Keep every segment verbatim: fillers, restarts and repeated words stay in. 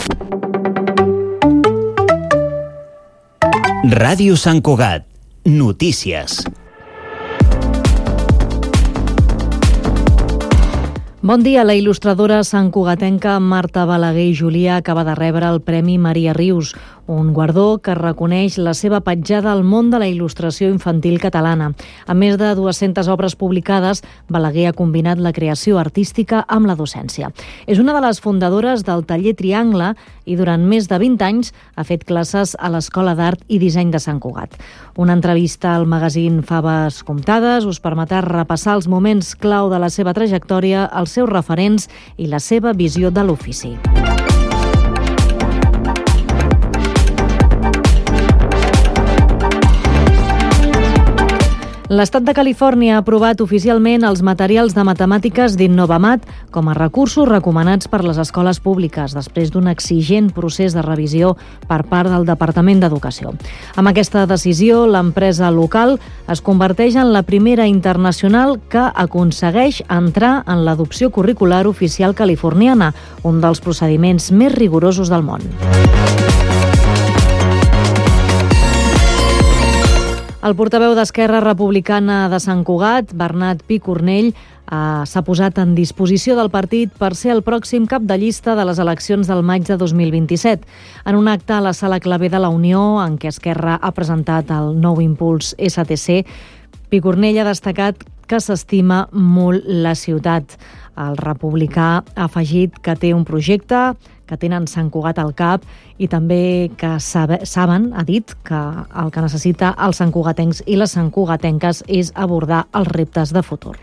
Ràdio Sant Cugat. Notícies. Bon dia. La il·lustradora santcugatenca Marta Balaguer i Julià acaba de rebre el Premi Maria Rius, un guardó que reconeix la seva petjada al món de la il·lustració infantil catalana. Amb més de dues-centes obres publicades, Balaguer ha combinat la creació artística amb la docència. És una de les fundadores del Taller Triangle i durant més de vint anys ha fet classes a l'Escola d'Art i Disseny de Sant Cugat. Una entrevista al magazín Faves Comptades us permetrà repassar els moments clau de la seva trajectòria, els seus referents i la seva visió de l'ofici. L'Estat de Califòrnia ha aprovat oficialment els materials de matemàtiques d'Innovamat com a recursos recomanats per les escoles públiques després d'un exigent procés de revisió per part del Departament d'Educació. Amb aquesta decisió, l'empresa local es converteix en la primera internacional que aconsegueix entrar en l'adopció curricular oficial californiana, un dels procediments més rigorosos del món. El portaveu d'Esquerra Republicana de Sant Cugat, Bernat Picornell, eh, s'ha posat en disposició del partit per ser el pròxim cap de llista de les eleccions del maig de dos mil vint-i-set. En un acte a la Sala Clavé de la Unió, en què Esquerra ha presentat el nou impuls S T C, Picornell ha destacat que s'estima molt la ciutat. El republicà ha afegit que té un projecte, que tenen Sant Cugat al cap i també que saben, ha dit, que el que necessita els santcugatencs i les santcugatenques és abordar els reptes de futur.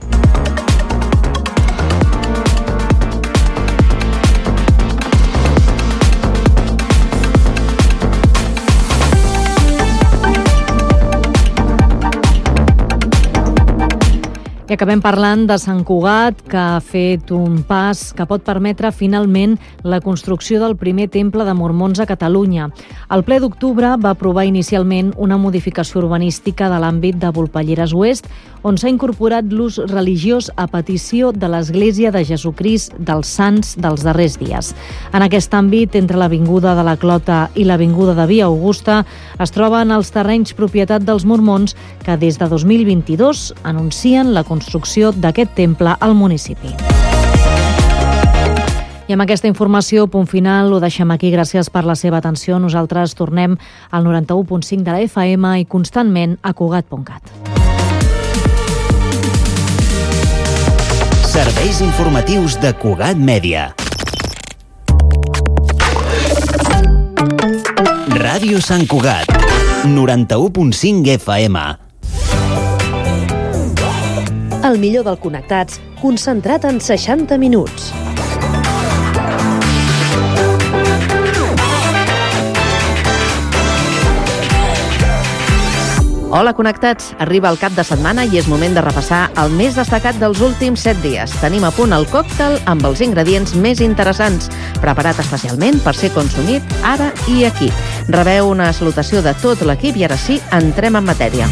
I acabem parlant de Sant Cugat, que ha fet un pas que pot permetre finalment la construcció del primer temple de mormons a Catalunya. El ple d'octubre va aprovar inicialment una modificació urbanística de l'àmbit de Volpelleres Oest, on s'ha incorporat l'ús religiós a petició de l'Església de Jesucrist dels Sants dels darrers dies. En aquest àmbit, entre l'Avinguda de la Clota i l'Avinguda de Via Augusta, es troben els terrenys propietat dels mormons que des de dos mil vint-i-dos anuncien la construcció d'aquest temple al municipi. I amb aquesta informació, punt final, ho deixem aquí. Gràcies per la seva atenció. Nosaltres tornem al noranta-u punt cinc de la F M i constantment a Cugat punt cat. Serveis informatius de Cugat Mèdia. Ràdio Sant Cugat, noranta-u punt cinc F M. El millor del Connectats, concentrat en seixanta minuts. Hola, connectats! Arriba el cap de setmana i és moment de repassar el més destacat dels últims set dies. Tenim a punt el còctel amb els ingredients més interessants, preparat especialment per ser consumit ara i aquí. Rebeu una salutació de tot l'equip i ara sí, entrem en matèria.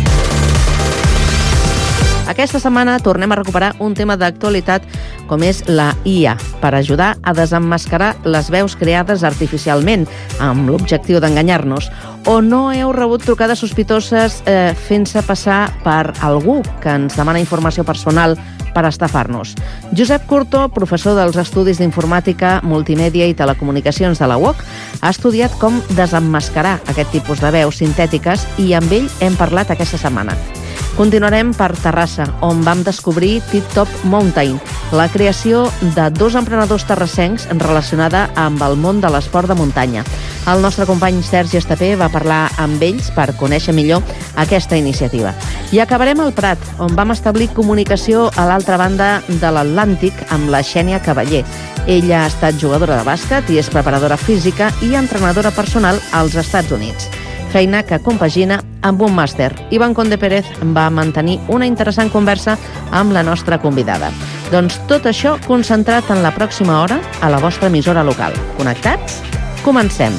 Aquesta setmana tornem a recuperar un tema d'actualitat com és la I A, per ajudar a desemmascarar les veus creades artificialment, amb l'objectiu d'enganyar-nos. O no heu rebut trucades sospitoses eh, fent-se passar per algú que ens demana informació personal per estafar-nos. Josep Curto, professor dels Estudis d'Informàtica, Multimèdia i Telecomunicacions de la U O C, ha estudiat com desemmascarar aquest tipus de veus sintètiques i amb ell hem parlat aquesta setmana. Continuarem per Terrassa, on vam descobrir Tip Top Mountain, la creació de dos emprenedors terrassencs relacionada amb el món de l'esport de muntanya. El nostre company Sergi Estapé va parlar amb ells per conèixer millor aquesta iniciativa. I acabarem al Prat, on vam establir comunicació a l'altra banda de l'Atlàntic amb la Xènia Cavaller. Ella ha estat jugadora de bàsquet i és preparadora física i entrenadora personal als Estats Units. Feina que compagina amb un màster. Ivan Conde Pérez va mantenir una interessant conversa amb la nostra convidada. Doncs tot això concentrat en la pròxima hora a la vostra emissora local. Connectats? Comencem!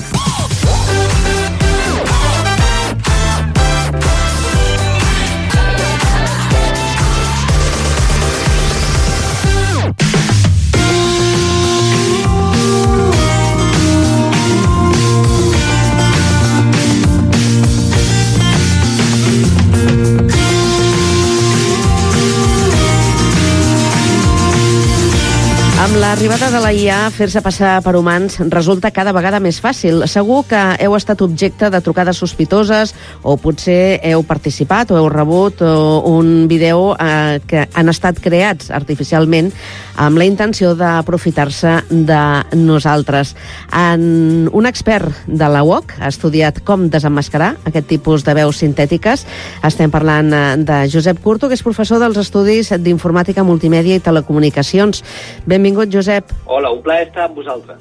l'arribada de la I A, fer-se passar per humans resulta cada vegada més fàcil. Segur que heu estat objecte de trucades sospitoses o potser heu participat o heu rebut un vídeo eh, que han estat creats artificialment amb la intenció d'aprofitar-se de nosaltres. En un expert de la U O C ha estudiat com desemmascarar aquest tipus de veus sintètiques. Estem parlant de Josep Curto, que és professor dels Estudis d'Informàtica, Multimèdia i Telecomunicacions. Benvingut, Josep. Hola, un plaer estar amb vosaltres.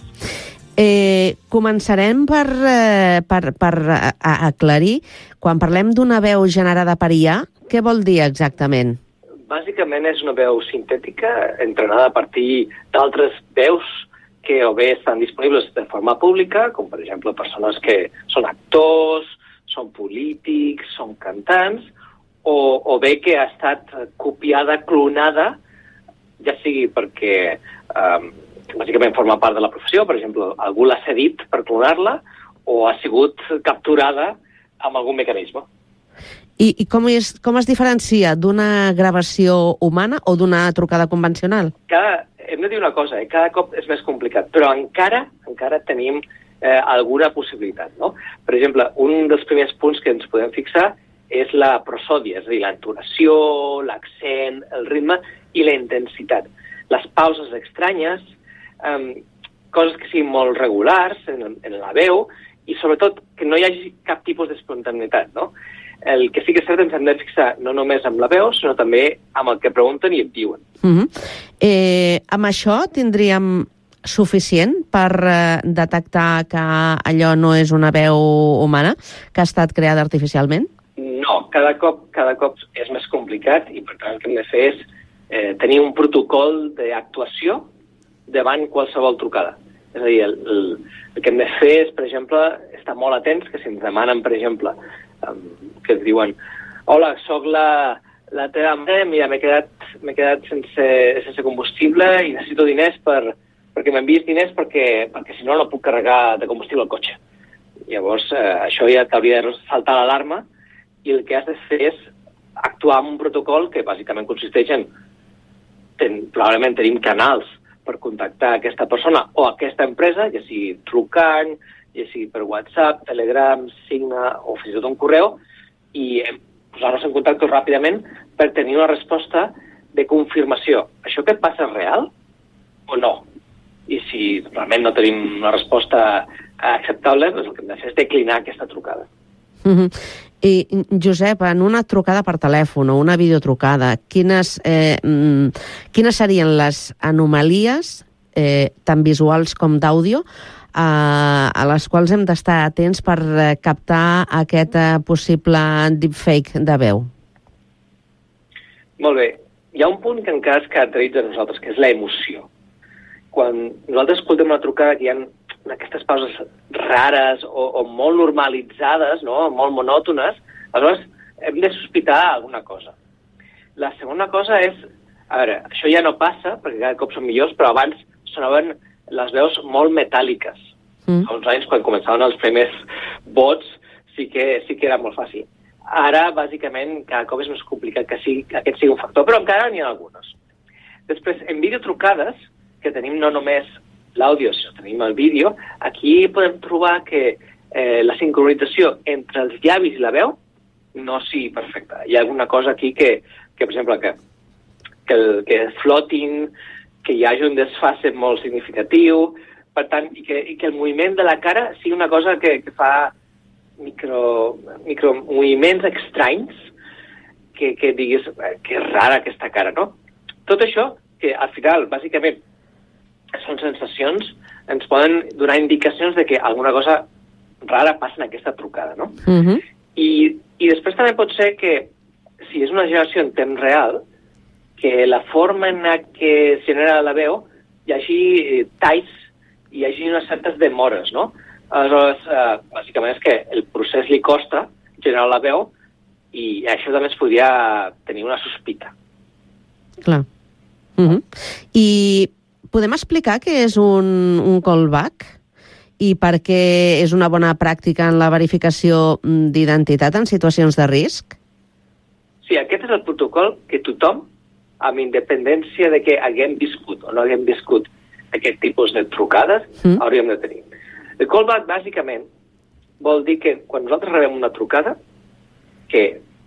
Eh, començarem per, eh, per, per a, a aclarir. Quan parlem d'una veu generada per I A, què vol dir exactament? Bàsicament és una veu sintètica entrenada a partir d'altres veus que o bé estan disponibles de forma pública, com per exemple persones que són actors, són polítics, són cantants, o, o bé que ha estat copiada, clonada, ja sigui perquè um, bàsicament forma part de la professió, per exemple, algú l'ha cedit per clonar-la, o ha sigut capturada amb algun mecanisme. I, i com, és, com es diferencia d'una gravació humana o d'una trucada convencional? Cada, hem de dir una cosa, eh? Cada cop és més complicat, però encara encara tenim eh, alguna possibilitat, no? Per exemple, un dels primers punts que ens podem fixar és la prosòdia, és a dir, l'entonació, l'accent, el ritme i la intensitat. Les pauses estranyes, um, coses que siguin molt regulars en, en la veu i, sobretot, que no hi hagi cap tipus d'espontaneïtat, no? El que sí que és cert, ens hem de fixar no només amb la veu, sinó també amb el que pregunten i et diuen. Uh-huh. eh, amb això tindríem suficient per eh, detectar que allò no és una veu humana, que ha estat creada artificialment? No, cada cop, cada cop és més complicat i, per tant, el que hem de fer és eh, tenir un protocol d'actuació davant qualsevol trucada. És a dir, el, el, el que hem de fer és, per exemple, estar molt atents, que si ens demanen, per exemple, um, que ens diuen hola, sóc la, la teva mare, mira, m'he quedat, m'he quedat sense, sense combustible i necessito diners per, perquè m'envies diners perquè, perquè si no no puc carregar de combustible el cotxe. Llavors, eh, això ja t'hauria de saltar l'alarma i el que has de fer és actuar amb un protocol que bàsicament consisteix en ten, probablement tenim canals per contactar aquesta persona o aquesta empresa, ja sigui trucant, ja sigui per WhatsApp, Telegram, Signal o fins i tot un correu, i posar-nos en contacte ràpidament per tenir una resposta de confirmació. Això que et passa és real o no? I si realment no tenim una resposta acceptable, doncs el que hem de fer és declinar aquesta trucada. Uh-huh. I, Josep, en una trucada per telèfon o una videotrucada, quines, eh, quines serien les anomalies, eh, tant visuals com d'àudio, eh, a les quals hem d'estar atents per eh, captar aquest eh, possible deepfake de veu? Molt bé. Hi ha un punt que encara es caracteritza a nosaltres, que és l'emoció. Quan nosaltres escoltem una trucada que hi ha aquestes pauses rares o, o molt normalitzades, no? Molt monòtones, aleshores hem de sospitar alguna cosa. La segona cosa és, a veure, això ja no passa, perquè cada cop són millors, però abans sonaven les veus molt metàl·liques. Mm. Fa uns anys, quan començaven els primers bots, sí que, sí que era molt fàcil. Ara, bàsicament, cada cop és més complicat que, sigui, que aquest sigui un factor, però encara n'hi ha algunes. Després, en videotrucades, que tenim no només l'àudio, si no tenim el vídeo, aquí podem trobar que eh, la sincronització entre els llavis i la veu no sigui perfecta. Hi ha alguna cosa aquí que, que per exemple, que, que, el, que el floating, que hi hagi un desfase molt significatiu, per tant, i que, i que el moviment de la cara sigui una cosa que, que fa micro, micro moviments estranys, que, que diguis que és rara aquesta cara, no? Tot això, que al final, bàsicament, són sensacions, ens poden donar indicacions de que alguna cosa rara passa en aquesta trucada, no? Uh-huh. I, I després també pot ser que, si és una generació en temps real, que la forma en què es genera la veu hi hagi talls, hi hagi unes certes demores, no? Aleshores, eh, bàsicament és que el procés li costa generar la veu i això també es podria tenir una sospita. Clar. Uh-huh. I podem explicar què és un, un callback i per què és una bona pràctica en la verificació d'identitat en situacions de risc? Sí, aquest és el protocol que tothom, amb independència de que haguem viscut o no haguem viscut aquest tipus de trucades mm. hauríem de tenir. El callback, bàsicament, vol dir que quan nosaltres rebem una trucada que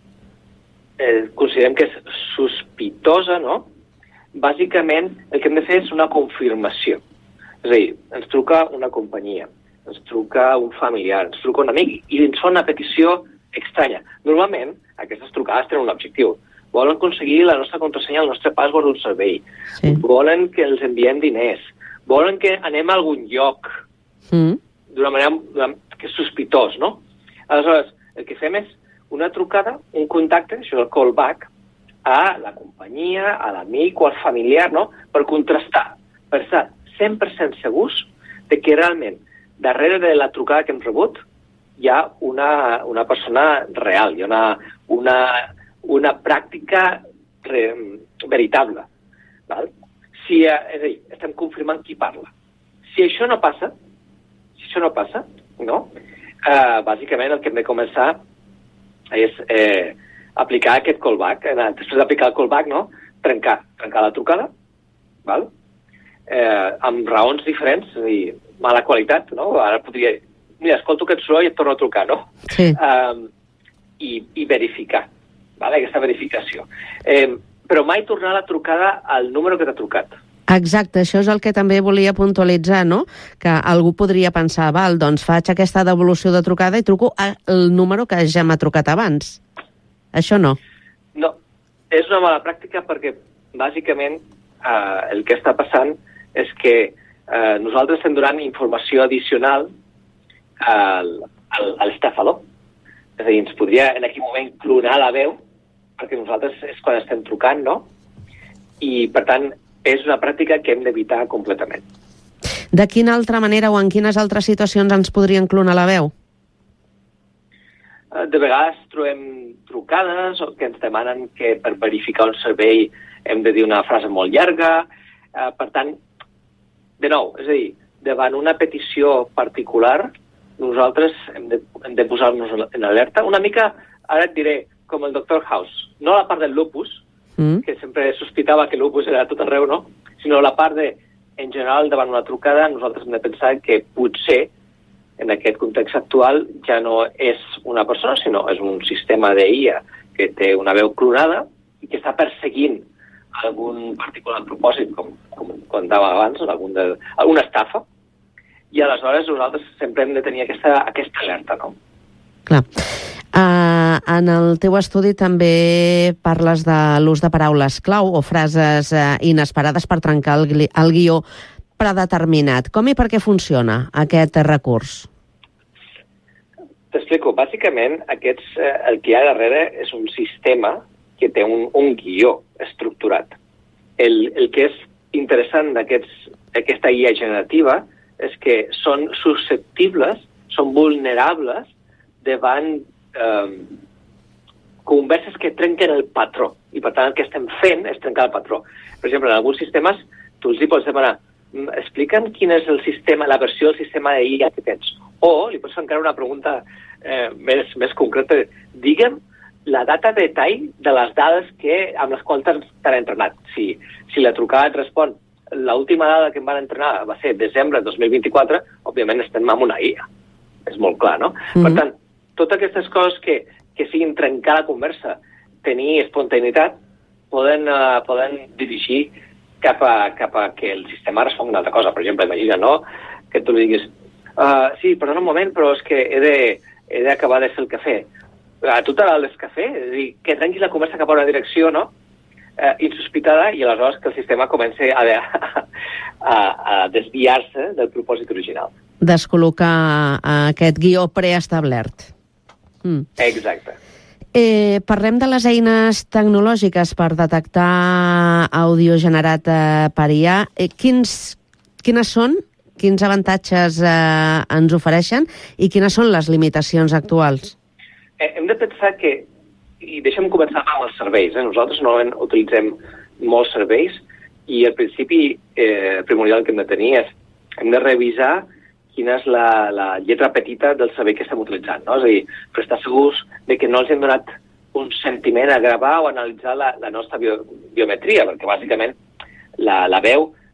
eh, considerem que és sospitosa, no? Bàsicament, el que hem de fer és una confirmació. És a dir, ens truca una companyia, ens truca un familiar, ens truca un amic i ens fa una petició estranya. Normalment, aquestes trucades tenen un objectiu. Volen aconseguir la nostra contrasenya, el nostre password d'un servei. Sí. Volen que els enviem diners. Volen que anem a algun lloc mm. d'una manera d'una, que és sospitós, no? Aleshores, el que fem és una trucada, un contacte, això és el callback, a la companyia, a l'amic o al familiar, no? Per contrastar, per estar cent per cent segurs de que realment darrere de la trucada que hem rebut hi ha una, una persona real, hi ha una, una, una pràctica re, veritable. Val? Si, és a dir, estem confirmant qui parla. Si això no passa, si això no passa, no? Eh, bàsicament el que hem de començar és eh, aplicar aquest callback. Després d'aplicar el callback, no? Trencar, trencar la trucada, val? Eh, amb raons diferents, és a dir, mala qualitat, no? Ara podria... Mira, escolto aquest soroll i et torno a trucar, no? Sí. Eh, i, I verificar, val? Aquesta verificació. Eh, però mai tornar la trucada al número que t'ha trucat. Exacte, això és el que també volia puntualitzar, no? Que algú podria pensar, val, doncs faig aquesta devolució de trucada i truco al número que ja m'ha trucat abans. Això no. No, és una mala pràctica perquè, bàsicament, eh, el que està passant és que eh, nosaltres estem donant informació addicional al, al, a l'estafador. És a dir, ens podria en aquell moment clonar la veu, perquè nosaltres és quan estem trucant, no? I, per tant, és una pràctica que hem d'evitar completament. De quina altra manera o en quines altres situacions ens podrien clonar la veu? De vegades trobem trucades que ens demanen que per verificar un servei hem de dir una frase molt llarga. Per tant, de nou, és a dir, davant una petició particular, nosaltres hem de, hem de posar-nos en alerta. Una mica, ara et diré, com el doctor House. No la part del lupus, mm. que sempre sospitava que lupus era tot arreu, no? Sinó la part de, en general, davant una trucada, nosaltres hem de pensar que potser en aquest context actual ja no és una persona, sinó és un sistema d'I A que té una veu clonada i que està perseguint algun particular propòsit, com, com contava abans, algun de, alguna estafa, i aleshores nosaltres sempre hem de tenir aquesta, aquesta alerta, no? Clar. Uh, en el teu estudi també parles de l'ús de paraules clau o frases uh, inesperades per trencar el, gui el guió predeterminat. Com i per què funciona aquest recurs? T'explico. Bàsicament, aquests, eh, el que hi ha darrere és un sistema que té un, un guió estructurat. El, el que és interessant d'aquesta I A generativa és que són susceptibles, són vulnerables davant eh, converses que trenquen el patró. I, per tant, el que estem fent és trencar el patró. Per exemple, en alguns sistemes, tu els hi pots demanar explica'm quin és el sistema, la versió del sistema d'I A que tens. O li pots fer encara una pregunta eh, més, més concreta. Digue'm la data de detall de les dades que, amb les quals t'han entrenat. Si, si la trucada et respon l'última dada que em van entrenar va ser desembre de dos mil vint-i-quatre, òbviament estem amb una I A. És molt clar, no? Mm-hmm. Per tant, totes aquestes coses que, que siguin trencar la conversa, tenir espontaneïtat, poden, uh, poden dirigir cap a, cap a que el sistema respongui una altra cosa. Per exemple, imagina, no?, que tu li diguis uh, sí, perdona un moment, però és que he d'acabar de, de fer el cafè. A tu t'agrada el cafè? És a dir, que trenquis la conversa cap a una direcció, no?, uh, insospitada, i aleshores que el sistema comenci a, a, a desviar-se del propòsit original. Descol·locar aquest guió preestablert. Mm. Exacte. Eh, parlem de les eines tecnològiques per detectar àudio generat eh, per I A. Eh, quins, quines són? Quins avantatges eh, ens ofereixen? I quines són les limitacions actuals? Eh, hem de pensar que, i deixa'm començar amb els serveis, eh? Nosaltres normalment utilitzem molts serveis i al principi eh, primordial que hem de tenir és hem de revisar quina és la, la lletra petita del servei que estem utilitzant, no? És a dir, per estar segurs de que no els hem donat un sentiment a gravar o a analitzar la, la nostra bio, biometria, perquè bàsicament la, la veu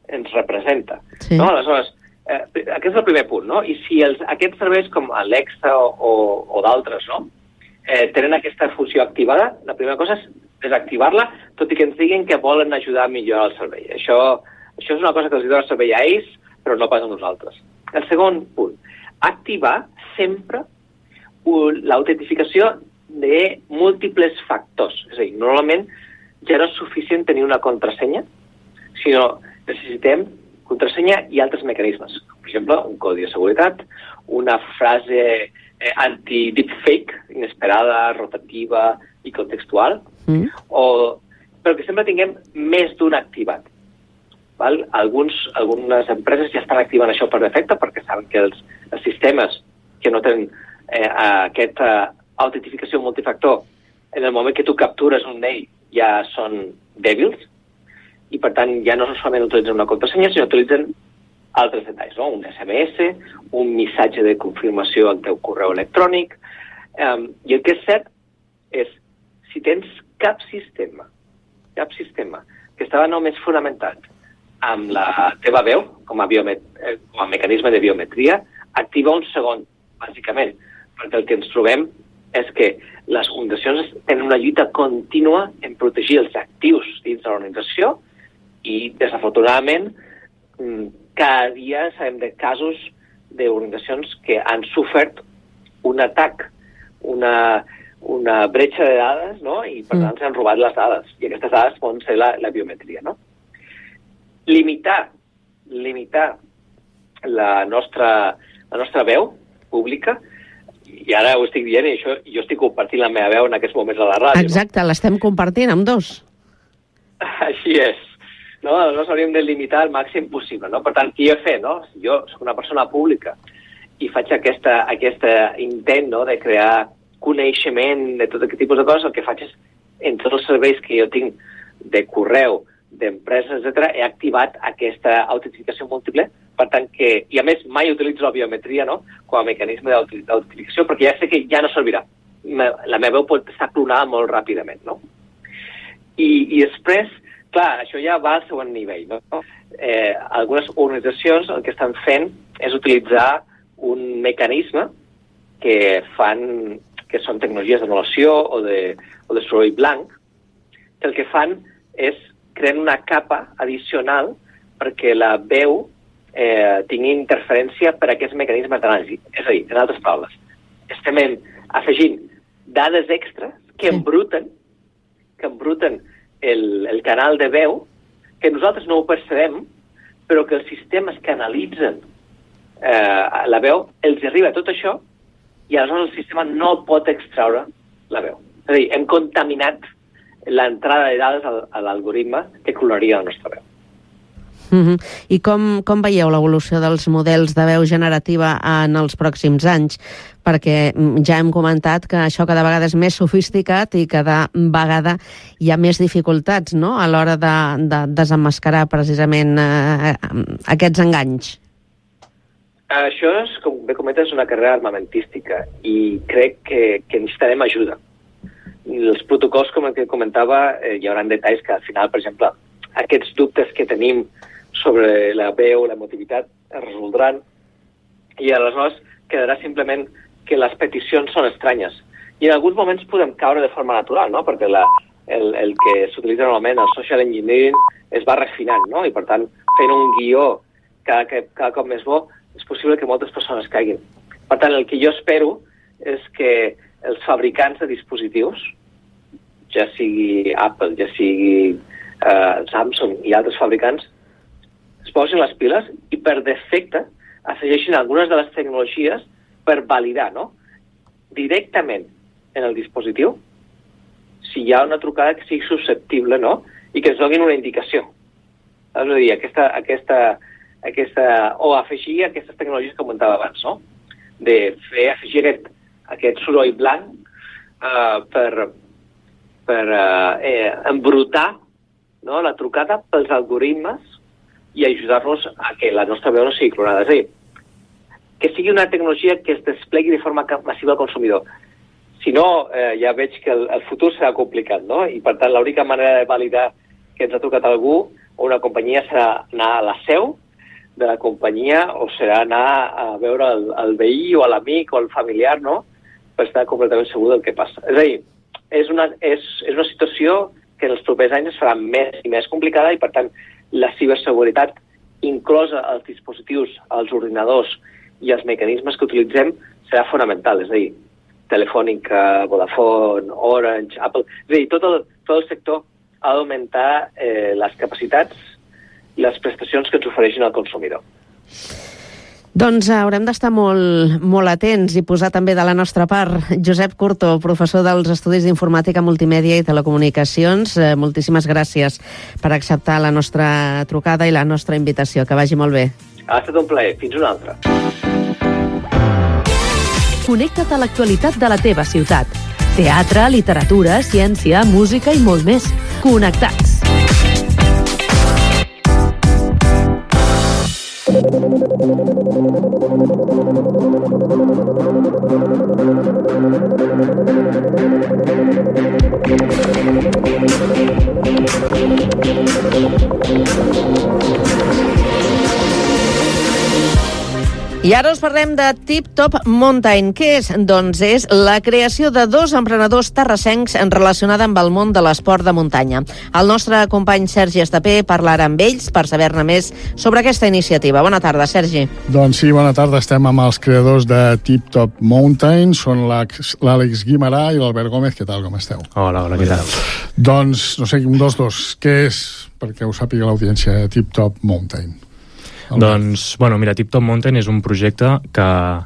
ens representa. Sí. No? Aleshores, eh, aquest és el primer punt, no? I si els, aquests serveis com Alexa o, o, o d'altres, no? Eh, tenen aquesta funció activada, la primera cosa és desactivar-la, tot i que ens diguin que volen ajudar a millorar el servei. Això, això és una cosa que els dona el servei a ells, però no pas a nosaltres. El segon punt, activar sempre l'autentificació de múltiples factors. És a dir, normalment ja no és suficient tenir una contrasenya, sinó necessitem contrasenya i altres mecanismes. Per exemple, un codi de seguretat, una frase eh, anti-deepfake, inesperada, rotativa i contextual, mm. o, però que sempre tinguem més d'un activat. Val? Alguns, algunes empreses ja estan activant això per defecte perquè saben que els, els sistemes que no tenen eh, aquesta autentificació multifactor, en el moment que tu captures un d'ell ja són dèbils i per tant ja no solament utilitzen una contrasenya, sinó utilitzen altres detalls, no? Un S M S, un missatge de confirmació al teu correu electrònic. Um, I el que és cert és, si tens cap sistema, cap sistema que estava només fonamentat amb la teva veu, com a, biomet eh, com a mecanisme de biometria, activa un segon, bàsicament, perquè el que ens trobem és que les organitzacions tenen una lluita contínua en protegir els actius dins de l'organització i, desafortunadament, cada dia sabem de casos d'organitzacions que han sofert un atac, una, una bretxa de dades, no? I per tant s'han robat les dades. I aquestes dades poden ser la, la biometria, no? Limitar, limitar la nostra, la nostra veu pública, i ara ho estic dient, i això, jo estic compartint la meva veu en aquests moments a la ràdio. Exacte, no? L'estem compartint amb dos. Així és. No? Aleshores hauríem de limitar el màxim possible. No? Per tant, què he fet? No? Si jo soc una persona pública i faig aquesta, aquesta intent, no? De crear coneixement de tot aquest tipus de coses, el que faig és, en tots els serveis que jo tinc de correu, d'empreses, etcètera, he activat aquesta autentificació múltiple, per tant que, i a més mai utilitzo la biometria, no? Com a mecanisme d'autentificació, perquè ja sé que ja no servirà. La meva veu pot estar clonada molt ràpidament, no? I, i després, clar, això ja va al següent nivell, no? Eh, algunes organitzacions el que estan fent és utilitzar un mecanisme que fan, que són tecnologies d'anul·lació o de, o de soroll blanc, que el que fan és creen una capa addicional perquè la veu eh, tingui interferència per a aquests mecanismes d'anàlisi. És a dir, en altres paraules, estem afegint dades extres que embruten, que embruten el, el canal de veu, que nosaltres no ho percebem, però que els sistemes que analitzen eh, la veu, els arriba tot això i aleshores el sistema no pot extraure la veu. És a dir, hem contaminat l'entrada de dades a l'algoritme que clonaria la nostra veu. Mm-hmm. I com, com veieu l'evolució dels models de veu generativa en els pròxims anys? Perquè ja hem comentat que això cada vegada és més sofisticat i cada vegada hi ha més dificultats, no?, a l'hora de, de desemmascarar precisament eh, aquests enganys. Això és, com bé comentes, una carrera armamentística i crec que, que necessitarem ajuda. Els protocols, com el que comentava, eh, hi haurà detalls que al final, per exemple, aquests dubtes que tenim sobre la veu, la emotivitat, es resoldran i aleshores quedarà simplement que les peticions són estranyes. I en alguns moments podem caure de forma natural, no? Perquè la, el, el que s'utilitza normalment, el social engineering, es va refinant, no? I per tant, fent un guió cada, cada cop més bo, és possible que moltes persones caiguin. Per tant, el que jo espero és que els fabricants de dispositius, ja sigui Apple, ja sigui uh, Samsung i altres fabricants, es posin les piles i per defecte afegeixin algunes de les tecnologies per validar, no?, directament en el dispositiu si hi ha una trucada que sigui susceptible, no?, i que ens donin una indicació. És a dir, aquesta, aquesta, aquesta, o afegir aquestes tecnologies que comentava abans, no?, de fer afegir aquest, aquest soroll blanc uh, per, per uh, eh, embrutar, no?, la trucada pels algoritmes i ajudar-nos a que la nostra veu no sigui clonada. És a dir, que sigui una tecnologia que es desplegui de forma massiva al consumidor. Si no, eh, ja veig que el, el futur serà complicat, no? I per tant, l'única manera de validar que ens ha trucat algú o una companyia serà anar a la seu de la companyia o serà anar a veure el, el veí o l'amic o el familiar, no?, per estar completament segur del que passa. És a dir, és una, és, és una situació que en els propers anys es farà més i més complicada i, per tant, la ciberseguretat inclosa els dispositius, els ordinadors i els mecanismes que utilitzem serà fonamental. És a dir, Telefònica, Vodafone, Orange, Apple... És a dir, tot el, tot el sector ha d'augmentar eh, les capacitats i les prestacions que ens ofereixin al consumidor. Doncs haurem d'estar molt, molt atents i posar també de la nostra part. Josep Curto, professor dels Estudis d'Informàtica, Multimèdia i Telecomunicacions, eh, moltíssimes gràcies per acceptar la nostra trucada i la nostra invitació. Que vagi molt bé. Ha estat un plaer. Fins una altra. Connecta't a l'actualitat de la teva ciutat. Teatre, literatura, ciència, música i molt més. Connectats. I ara us parlem de Tip Top Mountain. Què és? Doncs és la creació de dos emprenedors terrassencs relacionada amb el món de l'esport de muntanya. El nostre company Sergi Estapé parlarà amb ells per saber-ne més sobre aquesta iniciativa. Bona tarda, Sergi. Doncs sí, bona tarda. Estem amb els creadors de Tip Top Mountain. Són l'Àlex Guimarà i l'Albert Gómez. Què tal, com esteu? Hola, hola, què tal? Doncs, no sé, un dels dos. Què és, perquè ho sàpiga l'audiència, Tip Top Mountain? Doncs, bueno, mira, Tip Top Mountain és un projecte que,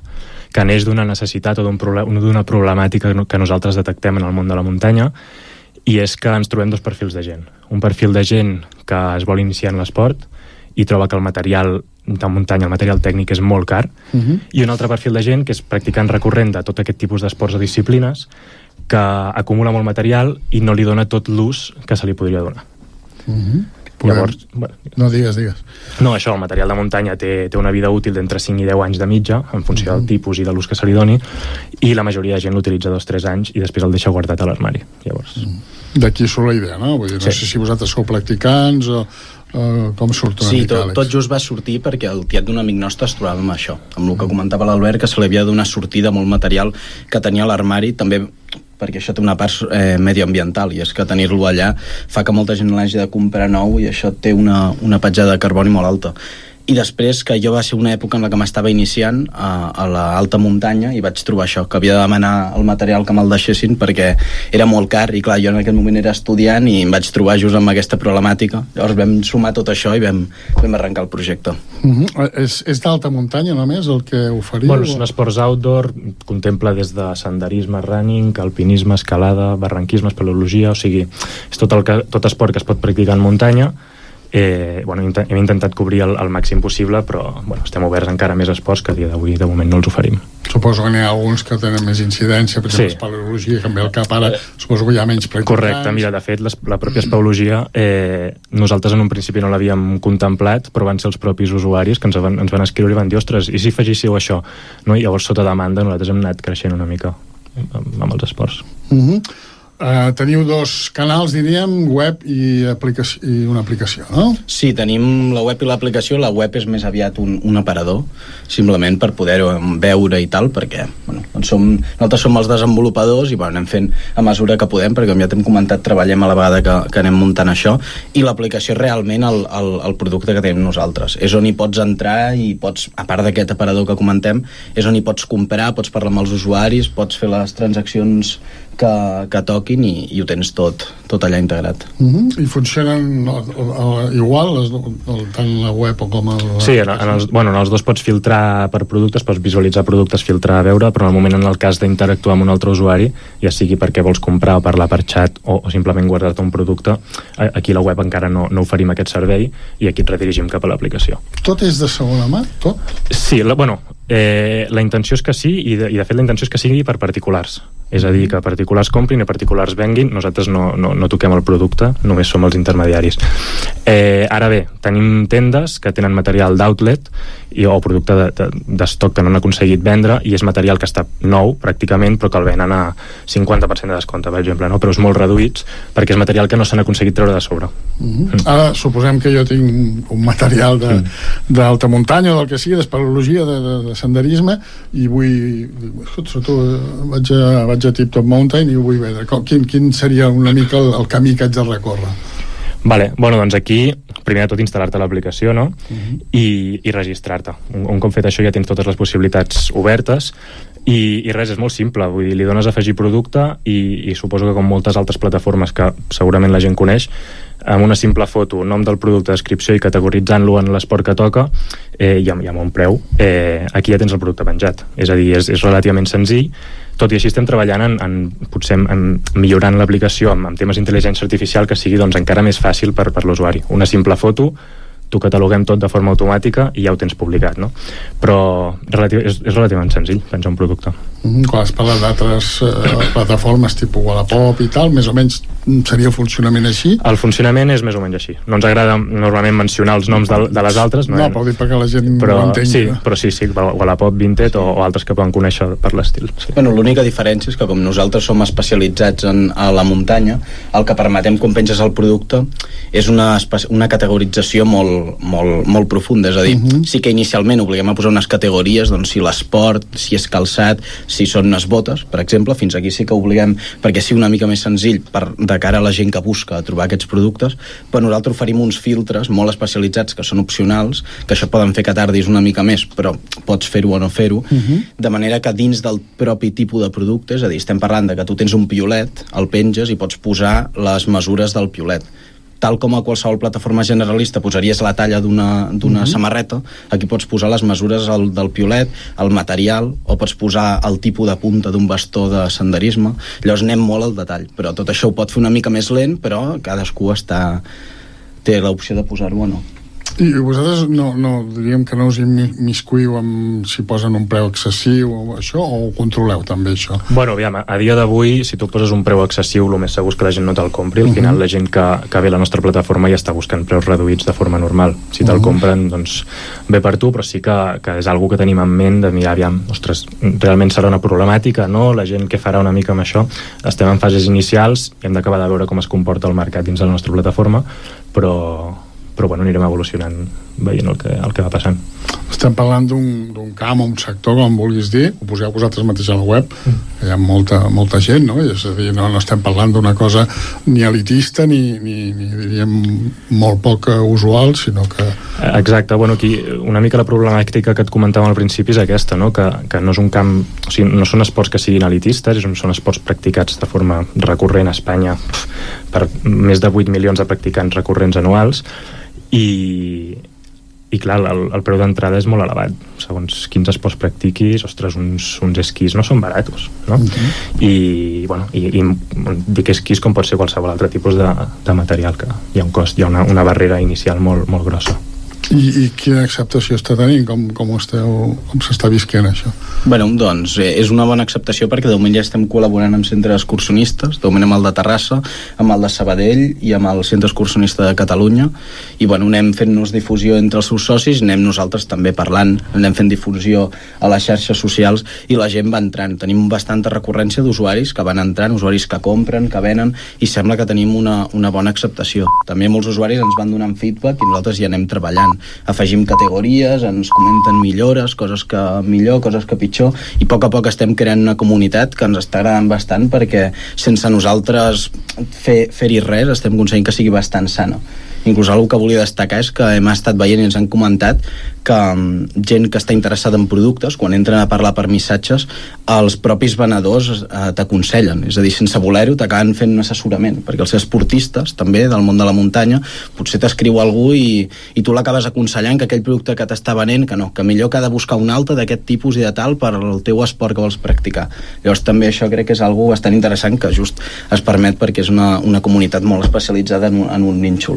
que neix d'una necessitat o d'una problemàtica que nosaltres detectem en el món de la muntanya, i és que ens trobem dos perfils de gent. Un perfil de gent que es vol iniciar en l'esport i troba que el material de muntanya, el material tècnic, és molt car, uh-huh. i un altre perfil de gent que és practicant recurrent de tot aquest tipus d'esports o disciplines, que acumula molt material i no li dona tot l'ús que se li podria donar. Uh-huh. Llavors, bueno, no, digues, digues. No, això, el material de muntanya té, té una vida útil d'entre cinc i deu anys de mitja, en funció uh-huh. del tipus i de l'ús que se li doni, i la majoria de gent l'utilitza dos o tres anys i després el deixa guardat a l'armari. Llavors... Uh-huh. D'aquí surt la idea, no? Vull dir, no sí. sé si vosaltres sou practicants o... Uh, com surt una sí, mica, tot, tot just va sortir perquè el tiet d'un amic nostre es trobava amb això, amb el que comentava l'Albert, que se li havia donat sortida molt material que tenia a l'armari, també perquè això té una part eh, medioambiental, i és que tenir-lo allà fa que molta gent l'hagi de comprar nou, i això té una, una petjada de carboni molt alta. I després, que jo va ser una època en la que m'estava iniciant a, a l'alta muntanya, i vaig trobar això, que havia de demanar el material que me'l deixessin perquè era molt car, i clar, jo en aquell moment era estudiant i em vaig trobar just amb aquesta problemàtica. Llavors vam sumar tot això i vam, vam arrencar el projecte. Uh-huh. És, és d'alta muntanya només el que oferiu? Bueno, són esports outdoor, contempla des de senderisme, running, alpinisme, escalada, barranquisme, espeleologia, o sigui, és tot, el que, tot esport que es pot practicar en muntanya. Eh, bueno, hem intentat cobrir el, el màxim possible, però bueno, estem oberts encara a més esports que a dia d'avui de moment no els oferim. Suposo que n'hi ha alguns que tenen més incidència, per exemple, sí. Espeleologia, que em ve al cap ara, suposo que hi ha menys practicants. Correcte, mira, de fet, les, la pròpia espeleologia, eh, nosaltres en un principi no l'havíem contemplat, però van ser els propis usuaris que ens van, ens van escriure i van dir, ostres, i si afegíssiu això? No? I llavors, sota demanda, nosaltres hem anat creixent una mica amb, amb els esports. Mhm. Uh-huh. Uh, teniu dos canals, diríem, web i, aplicació, i una aplicació, no? Sí, tenim la web i l'aplicació. La web és més aviat un, un aparador, simplement per poder-ho veure i tal, perquè bueno, doncs som, nosaltres som els desenvolupadors i bueno, anem fent a mesura que podem, perquè com ja t'hem comentat, treballem a la vegada que, que anem muntant això, i l'aplicació és realment el, el, el producte que tenim nosaltres. És on hi pots entrar i pots, a part d'aquest aparador que comentem, és on hi pots comprar, pots parlar amb els usuaris, pots fer les transaccions que, que toquin i, i ho tens tot, tot allà integrat. Uh-huh. I funcionen uh, uh, igual, les, uh, tant la web com el... Sí, en, en, els, bueno, en els dos pots filtrar per productes, pots visualitzar productes, filtrar, veure, però en el moment en el cas d'interactuar amb un altre usuari, ja sigui perquè vols comprar o parlar per xat o, o simplement guardar-te un producte, aquí a la web encara no, no oferim aquest servei i aquí et redirigim cap a l'aplicació. Tot és de segona mà? Tot? Sí, la, bueno, eh, la intenció és que sí, i de, i de fet la intenció és que sigui per particulars. és a dir, que particulars comprin i particulars venguin, nosaltres no, no, no toquem el producte, només som els intermediaris. Eh, ara bé, tenim tendes que tenen material d'outlet i, o producte de, de, d'estoc que no han aconseguit vendre, i és material que està nou pràcticament, però que el venen a cinquanta per cent de descompte, per exemple, no? Preus molt reduïts, perquè és material que no s'han aconseguit treure de sobre. Mm-hmm. Mm. Ara, suposem que jo tinc un material de, mm. d'alta muntanya o del que sigui, d'espeleologia, de, de, de senderisme, i vull... Escolta, vaig a, vaig a Tip Top Mountain i ho vull veure. Quin, quin seria una mica el, el camí que haig de recórrer? Vale, bueno, doncs aquí primer de tot instal·lar-te l'aplicació, no? Uh-huh. I, i registrar-te. Un, un cop fet això ja tens totes les possibilitats obertes i, i res, és molt simple, vull dir, li dones a afegir producte i, i suposo que com moltes altres plataformes que segurament la gent coneix, amb una simple foto, nom del producte, descripció i categoritzant-lo en l'esport que toca, eh, i, amb, i amb un preu, eh, aquí ja tens el producte penjat. És a dir, és, és relativament senzill, tot i així estem treballant en, en potser en, en millorant l'aplicació amb, amb temes d'intel·ligència artificial que sigui doncs, encara més fàcil per, per l'usuari. Una simple foto, t'ho cataloguem tot de forma automàtica i ja ho tens publicat, no? Però relativ, és, és relativament senzill penjar un producte. Mm-hmm. Quan es parla d'altres eh, plataformes tipus Wallapop i tal, més o menys seria el funcionament així? El funcionament és més o menys així. No ens agrada normalment mencionar els noms de, de les altres. No, no però ho dic perquè la gent però, ho entengui. Sí, però sí, sí, Wallapop, Vinted o, o altres que poden conèixer per l'estil. Sí. Bueno, l'única diferència és que com nosaltres som especialitzats en, a la muntanya, el que permetem quan penges el producte és una, una categorització molt molt, molt profunda, és a dir, uh-huh. sí que inicialment obliguem a posar unes categories, doncs si l'esport, si és calçat, si són unes botes, per exemple, fins aquí sí que obliguem perquè sigui una mica més senzill per, de cara a la gent que busca a trobar aquests productes, però nosaltres oferim uns filtres molt especialitzats que són opcionals, que això poden fer que tardis una mica més, però pots fer-ho o no fer-ho, uh-huh. de manera que dins del propi tipus de producte, és a dir, estem parlant de que tu tens un piolet, el penges i pots posar les mesures del piolet. Tal com a qualsevol plataforma generalista posaries la talla d'una, d'una uh-huh. samarreta, aquí pots posar les mesures el, del piolet, el material, o pots posar el tipus de punta d'un bastó de senderisme. Llavors anem molt al detall, però tot això ho pot fer una mica més lent, però cadascú està, té l'opció de posar-ho o no. I vosaltres no, no, diríem que no us immiscuïu amb si posen un preu excessiu o això, o ho controleu també això? Bueno, aviam, a dia d'avui si tu poses un preu excessiu el més segur és que la gent no te'l compri. Al uh-huh. final la gent que, que ve a la nostra plataforma ja està buscant preus reduïts de forma normal. Si te'l uh-huh. compren, doncs bé per tu, però sí que, que és algo que tenim en ment de mirar, aviam, ostres, realment serà una problemàtica, no? La gent què farà una mica amb això? Estem en fases inicials i hem d'acabar de veure com es comporta el mercat dins de la nostra plataforma, però però bueno, anirem evolucionant veient el que, el que va passant. Estem parlant d'un, d'un camp o un sector, com vulguis dir, ho poseu vosaltres mateix a la web, mm. hi ha molta, molta gent, no? És a dir, no, no estem parlant d'una cosa ni elitista ni, ni, ni diríem molt poc usual, sinó que... Exacte, bueno, aquí una mica la problemàtica que et comentàvem al principi és aquesta, no? Que, que no és un camp, o sigui, no són esports que siguin elitistes, són esports practicats de forma recurrent a Espanya per més de vuit milions de practicants recurrents anuals, i, i clar, el, el preu d'entrada és molt elevat. Segons quins esports practiquis, ostres, uns, uns esquís no són baratos, no? Uh-huh. I, bueno, i, i dic esquís com pot ser qualsevol altre tipus de, de material, que hi ha un cost, hi ha una, una barrera inicial molt, molt grossa. I, i quina acceptació està tenint? Com, com, esteu, com s'està visquent això? Bueno, doncs eh, és una bona acceptació perquè de moment ja estem col·laborant amb centres excursionistes, de moment amb el de Terrassa, amb el de Sabadell i amb el centre excursionista de Catalunya, i bueno, anem fent-nos difusió entre els seus socis, anem nosaltres també parlant, anem fent difusió a les xarxes socials i la gent va entrant. Tenim bastanta recurrència d'usuaris que van entrant, usuaris que compren, que venen, i sembla que tenim una, una bona acceptació. També molts usuaris ens van donant feedback i nosaltres hi anem treballant. Afegim categories, ens comenten millores, coses que millor, coses que pitjor, i a poc a poc estem creant una comunitat que ens està agradant bastant perquè sense nosaltres fer, fer-hi res estem aconseguint que sigui bastant sana. Inclús una cosa que volia destacar és que hem estat veient i ens han comentat que um, gent que està interessada en productes, quan entren a parlar per missatges, els propis venedors eh, t'aconsellen, és a dir, sense voler-ho t'acaben fent un assessorament, perquè els esportistes també del món de la muntanya potser t'escriu algú i, i tu l'acabes aconsellant que aquell producte que t'està venent, que no, que millor que ha de buscar un altre d'aquest tipus i de tal per al teu esport que vols practicar. Llavors també això crec que és algo bastant interessant que just es permet perquè és una, una comunitat molt especialitzada en un, en un nínxol.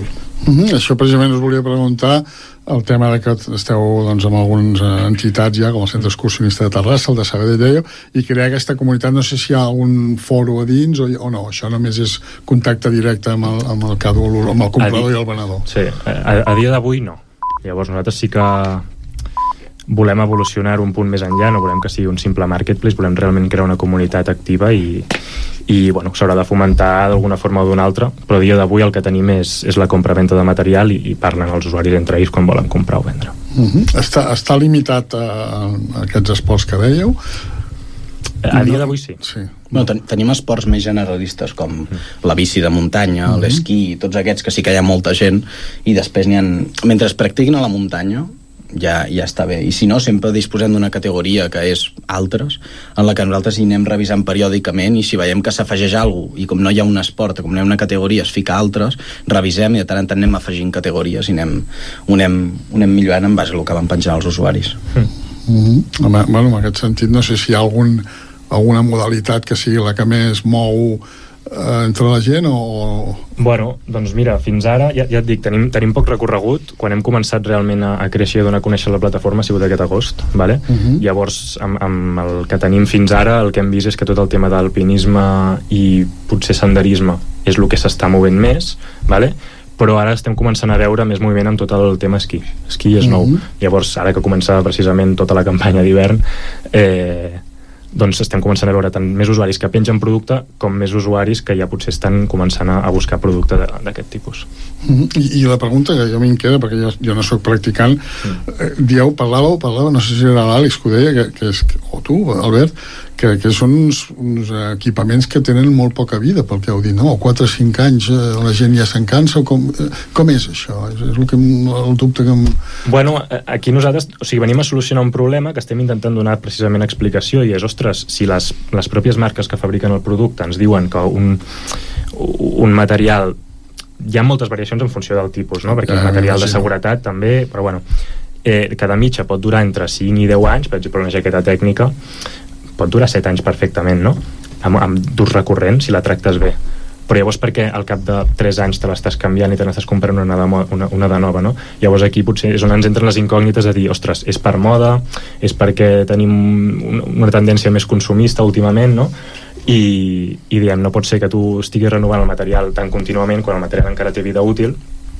Mm-hmm. Això precisament us volia preguntar el tema de que esteu doncs, amb algunes entitats ja, com el Centre Excursionista de Terrassa, el de Sabadell, i crear aquesta comunitat. No sé si hi ha algun foro a dins o, o no, això només és contacte directe amb el, amb el, càdol, amb el comprador i el venedor. Sí, a, a dia d'avui no. Llavors nosaltres sí que volem evolucionar un punt més enllà, no volem que sigui un simple marketplace, volem realment crear una comunitat activa i, i bueno, s'haurà de fomentar d'alguna forma o d'una altra, però a dia d'avui el que tenim és, és la compra-venta de material i, i parlen els usuaris entre ells quan volen comprar o vendre. Uh-huh. Està, està limitat a, a aquests esports que dèieu? A dia d'avui sí. sí. Bueno, ten tenim esports més generalistes com mm. la bici de muntanya, mm -hmm. l'esquí, tots aquests que sí que hi ha molta gent, i després n'hi ha... Mentre es practiquin a la muntanya, ja, ja està bé. I si no, sempre disposem d'una categoria que és altres, en la que nosaltres hi anem revisant periòdicament, i si veiem que s'afegeix alguna cosa, i com no hi ha un esport, com no hi ha una categoria, es fica altres, revisem i de tant en tant anem afegint categories i anem, ho, anem, ho anem millorant en base al que van penjar els usuaris. Mm. Mm-hmm. Bueno, en aquest sentit, no sé si hi ha algun, alguna modalitat que sigui la que més mou eh, entre la gent o... Bueno, doncs mira, fins ara, ja, ja et dic, tenim, tenim poc recorregut. Quan hem començat realment a, a créixer i a donar a conèixer la plataforma ha sigut aquest agost, vale? Uh-huh. Llavors, amb, amb el que tenim fins ara, el que hem vist és que tot el tema d'alpinisme i potser senderisme és el que s'està movent més, vale? Però ara estem començant a veure més moviment amb tot el tema esquí. Esquí és nou. Uh-huh. Llavors, ara que comença precisament tota la campanya d'hivern, eh, doncs estem començant a veure tant més usuaris que pengen producte com més usuaris que ja potser estan començant a, a buscar producte d'aquest tipus. Mm-hmm. I, I la pregunta que jo m'hi queda, perquè jo, jo no sóc practicant, mm. eh, dieu, parlàveu, parlàveu, no sé si era l'Àlex que ho deia, que, que és, o tu, Albert, que, que són uns, uns equipaments que tenen molt poca vida, pel que heu dit, no? quatre o cinc anys eh, la gent ja se'n cansa, o com, eh, com és això? És, és el, que, el dubte que em... Bueno, aquí nosaltres, o sigui, venim a solucionar un problema que estem intentant donar precisament explicació, i és, ostres, si les, les pròpies marques que fabriquen el producte ens diuen que un, un material, hi ha moltes variacions en funció del tipus, no? Perquè el material de seguretat també, però bueno, eh, cada mitja pot durar entre cinc i deu anys, per exemple una jaqueta tècnica pot durar set anys perfectament, no? Amb, amb d'ús recurrent, si la tractes bé. Però llavors perquè al cap de tres anys te l'estàs canviant i te n'estàs comprant una de, una, una de nova, no? Llavors aquí potser és on ens entren les incògnites de dir, ostres, és per moda, és perquè tenim una, una tendència més consumista últimament, no? I, i diem, no pot ser que tu estiguis renovant el material tan contínuament quan el material encara té vida útil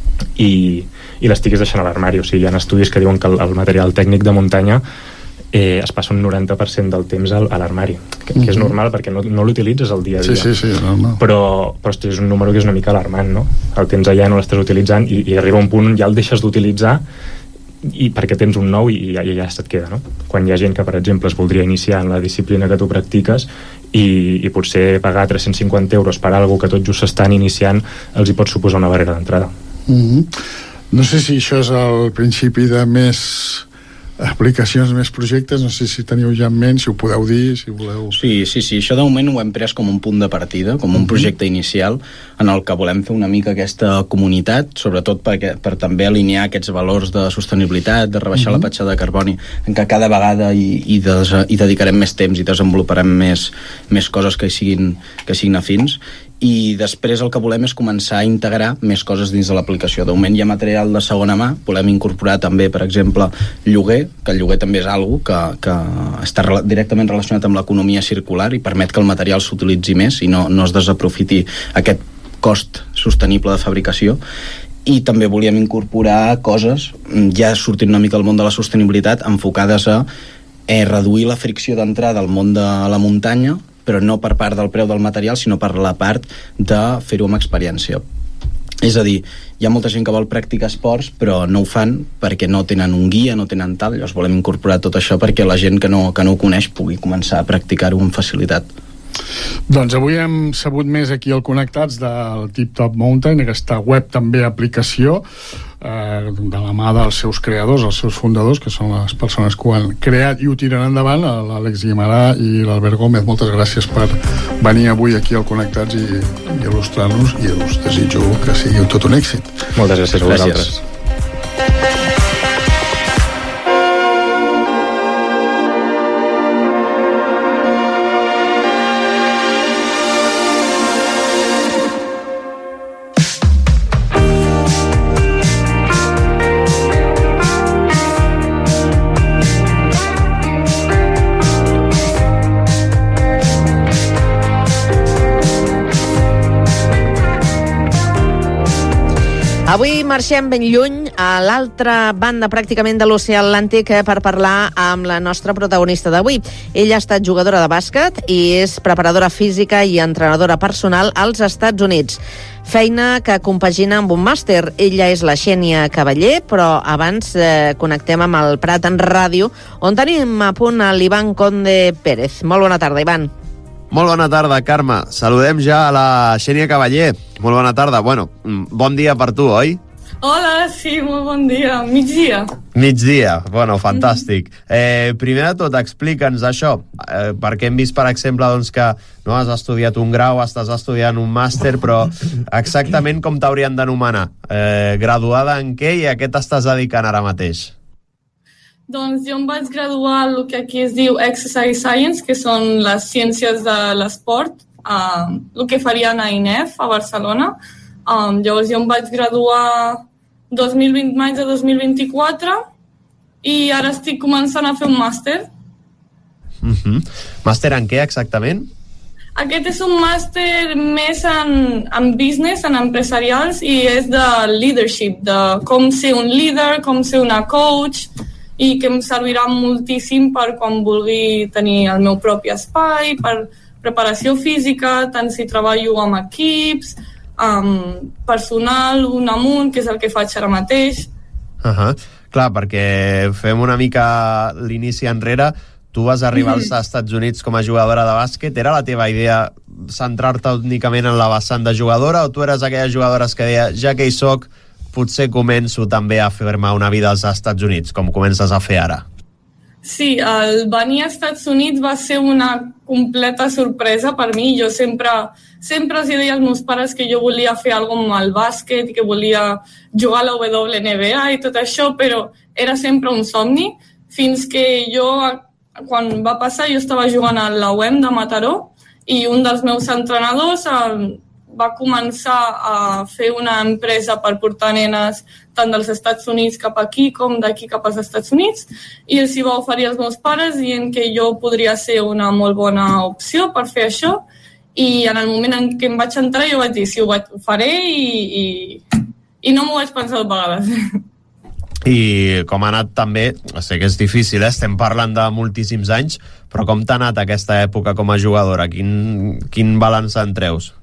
i, i l'estiguis deixant a l'armari. O sigui, hi ha estudis que diuen que el, el material tècnic de muntanya eh, es passa un noranta per cent del temps al, a l'armari, que, que és normal perquè no, no l'utilitzes al dia a dia. Sí, sí, sí, és normal. Però, però hosti, és un número que és una mica alarmant, no? El tens allà, no l'estàs utilitzant i, i arriba un punt on ja el deixes d'utilitzar i perquè tens un nou i ja, ja se't queda, no? Quan hi ha gent que, per exemple, es voldria iniciar en la disciplina que tu practiques i, i potser pagar tres-cents cinquanta euros per algo que tot just s'estan iniciant els hi pot suposar una barrera d'entrada. Mm-hmm. No sé si això és el principi de més aplicacions, més projectes, no sé si teniu ja en ment, si ho podeu dir, si voleu... Sí, sí, sí, això de moment ho hem pres com un punt de partida, com un projecte inicial en el que volem fer una mica aquesta comunitat, sobretot perquè, per també alinear aquests valors de sostenibilitat, de rebaixar uh-huh. la petjada de carboni, en què cada vegada hi, hi, des, hi dedicarem més temps i desenvoluparem més, més coses que siguin, que siguin afins, i després el que volem és començar a integrar més coses dins de l'aplicació. De moment hi ha material de segona mà, volem incorporar també, per exemple, lloguer, que el lloguer també és algo que, que està re- directament relacionat amb l'economia circular i permet que el material s'utilitzi més i no, no es desaprofiti aquest cost sostenible de fabricació. I també volíem incorporar coses, ja sortint una mica al món de la sostenibilitat, enfocades a eh, reduir la fricció d'entrada al món de la muntanya, però no per part del preu del material, sinó per la part de fer-ho amb experiència. És a dir, hi ha molta gent que vol practicar esports, però no ho fan perquè no tenen un guia, no tenen tal. Llavors volem incorporar tot això perquè la gent que no, que no ho coneix pugui començar a practicar-ho amb facilitat. Doncs avui hem sabut més aquí al Connectats del Tip Top Mountain, aquesta web també aplicació eh, de la mà dels seus creadors, els seus fundadors, que són les persones que ho han creat i ho tiren endavant, l'Àlex Guimarà i l'Albert Gómez. Moltes gràcies per venir avui aquí al Connectats i, i il·lustrar-nos, i us desitjo que sigui tot un èxit. Moltes gràcies a vosaltres. Gràcies. Avui marxem ben lluny a l'altra banda pràcticament de l'oceà Atlàntic per parlar amb la nostra protagonista d'avui. Ella ha estat jugadora de bàsquet i és preparadora física i entrenadora personal als Estats Units. Feina que compagina amb un màster. Ella és la Xènia Cavaller, però abans eh, connectem amb el Prat en Ràdio, on tenim a punt a l'Ivan Conde Pérez. Molt bona tarda, Ivan. Molt bona tarda, Carme. Saludem ja a la Xènia Cavaller. Molt bona tarda. Bueno, bon dia per tu, oi? Hola, sí, molt bon dia. Migdia. Migdia. Bueno, fantàstic. Eh, primer de tot, explica'ns això, eh, perquè hem vist, per exemple, doncs, que no has estudiat un grau, estàs estudiant un màster, però exactament com t'haurien d'anomenar? Eh, graduada en què i a què t'estàs dedicant ara mateix? Doncs jo em vaig graduar en el que aquí es diu Exercise Science, que són les ciències de l'esport, um, el que farien a I N E F, a Barcelona. Um, llavors jo em vaig graduar dos mil vint, maig de dos mil vint-i-quatre i ara estic començant a fer un màster. Uh-huh. Màster en què exactament? Aquest és un màster més en, en business, en empresarials, i és de leadership, de com ser un líder, com ser una coach, i que em servirà moltíssim per quan vulgui tenir el meu propi espai, per preparació física, tant si treballo amb equips, um, personal, un amunt, que és el que faig ara mateix. Uh-huh. Clar, perquè fem una mica l'inici enrere. Tu vas arribar als Estats Units com a jugadora de bàsquet. Era la teva idea centrar-te únicament en la vessant de jugadora, o tu eres aquelles jugadores que deia, ja que hi soc, potser començo també a fer-me una vida als Estats Units, com comences a fer ara? Sí, el venir als Estats Units va ser una completa sorpresa per mi. Jo sempre, sempre els deia als meus pares que jo volia fer alguna cosa amb el bàsquet i que volia jugar a la W N B A i tot això, però era sempre un somni, fins que jo, quan va passar, jo estava jugant a la U E M de Mataró i un dels meus entrenadors el, va començar a fer una empresa per portar nenes tant dels Estats Units cap aquí com d'aquí cap als Estats Units, i els hi va oferir als meus pares dient que jo podria ser una molt bona opció per fer això, i en el moment en què em vaig entrar jo vaig dir sí, ho, vaig, ho faré i, i, i no m'ho vaig pensar dues vegades. I com ha anat també, sé que és difícil, eh? Estem parlant de moltíssims anys, però com t'ha anat aquesta època com a jugadora? Quin, quin balanç en treus?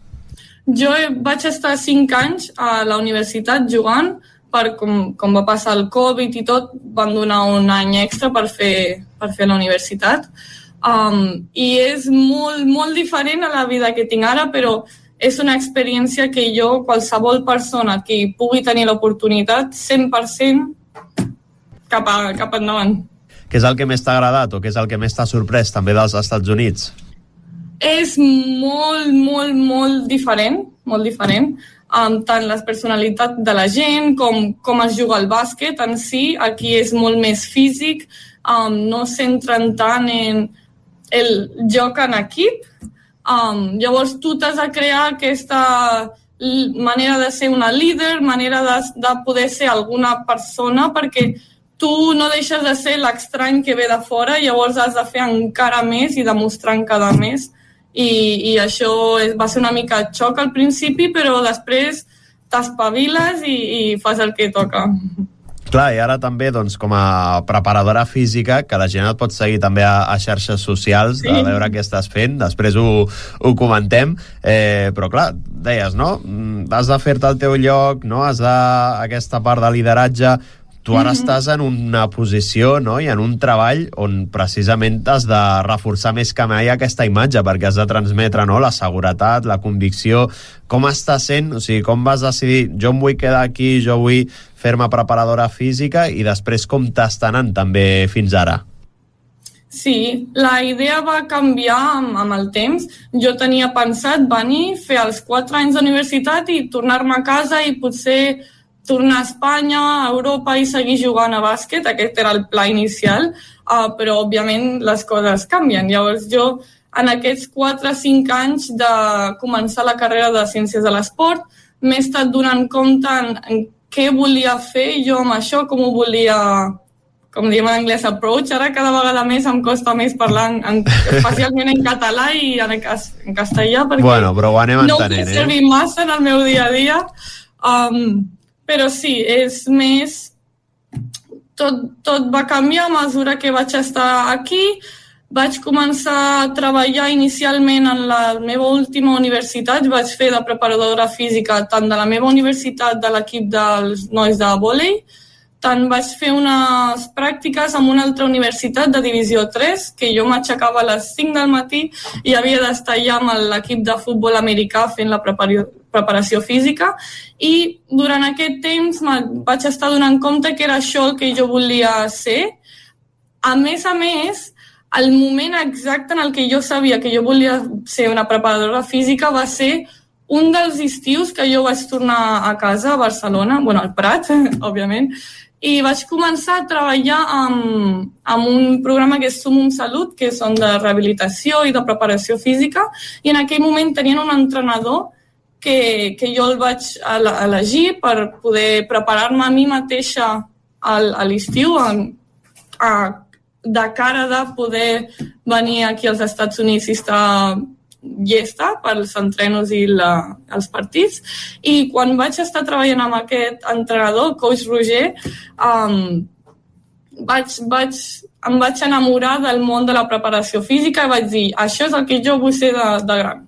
Jo vaig estar cinc anys a la universitat jugant, per com, com va passar el Covid i tot, van donar un any extra per fer, per fer la universitat. Um, I és molt, molt diferent a la vida que tinc ara, però és una experiència que jo, qualsevol persona que pugui tenir l'oportunitat, cent per cent cap, a, cap endavant. Què és el que més t'ha agradat o què és el que més t'ha sorprès també dels Estats Units? És molt, molt, molt diferent, molt diferent, um, tant la personalitat de la gent com com es juga al bàsquet en si. Aquí és molt més físic, um, no centren tant en el joc en equip. Um, llavors tu t'has de crear aquesta manera de ser una líder, manera de, de poder ser alguna persona, perquè tu no deixes de ser l'estrany que ve de fora, llavors has de fer encara més i demostrar encara més. I, i això és, va ser una mica xoc al principi, però després t'espaviles i, i fas el que toca. Clar, i ara també, doncs, com a preparadora física, que la gent et pot seguir també a, a xarxes socials, sí, de veure què estàs fent, després ho, ho comentem, eh, però clar, deies, no? Has de fer-te el teu lloc, no? Has de... aquesta part de lideratge. Tu ara mm-hmm. estàs en una posició, no?, i en un treball on precisament has de reforçar més que mai aquesta imatge, perquè has de transmetre, no?, la seguretat, la convicció. Com està sent? O sigui, com vas decidir, jo em vull quedar aquí, jo vull fer-me preparadora física, i després com t'està anant també fins ara? Sí, la idea va canviar amb, amb el temps. Jo tenia pensat venir, fer els quatre anys d'universitat i tornar-me a casa i potser tornar a Espanya, a Europa i seguir jugant a bàsquet. Aquest era el pla inicial, uh, però òbviament les coses canvien. Llavors jo, en aquests quatre o cinc anys de començar la carrera de Ciències de l'Esport, m'he estat donant compte en, en què volia fer jo amb això, com ho volia, com diem en anglès, approach. Ara cada vegada més em costa més parlar, en, especialment en català i en, en castellà, perquè bueno, però ho anem no ho puc servir eh? massa en el meu dia a dia. Um, però sí, és més... Tot, tot va canviar a mesura que vaig estar aquí. Vaig començar a treballar inicialment en la meva última universitat. Vaig fer de preparadora física tant de la meva universitat, de l'equip dels nois de vòlei, tant vaig fer unes pràctiques en una altra universitat de divisió tres, que jo m'aixecava a les cinc del matí i havia d'estar allà amb l'equip de futbol americà fent la preparació, preparació física, i durant aquest temps vaig estar donant compte que era això el que jo volia ser. A més a més, el moment exacte en el que jo sabia que jo volia ser una preparadora física va ser un dels estius que jo vaig tornar a casa, a Barcelona, bueno, al Prat, òbviament, i vaig començar a treballar amb, amb un programa que és Sumum Salut, que són de rehabilitació i de preparació física, i en aquell moment tenien un entrenador que, que jo el vaig elegir per poder preparar-me a mi mateixa al, a l'estiu, a, a, de cara de poder venir aquí als Estats Units i estar llesta pels entrenos i la, els partits. I quan vaig estar treballant amb aquest entrenador, el coach Roger, um, vaig, vaig, em vaig enamorar del món de la preparació física i vaig dir, això és el que jo vull ser de, de gran.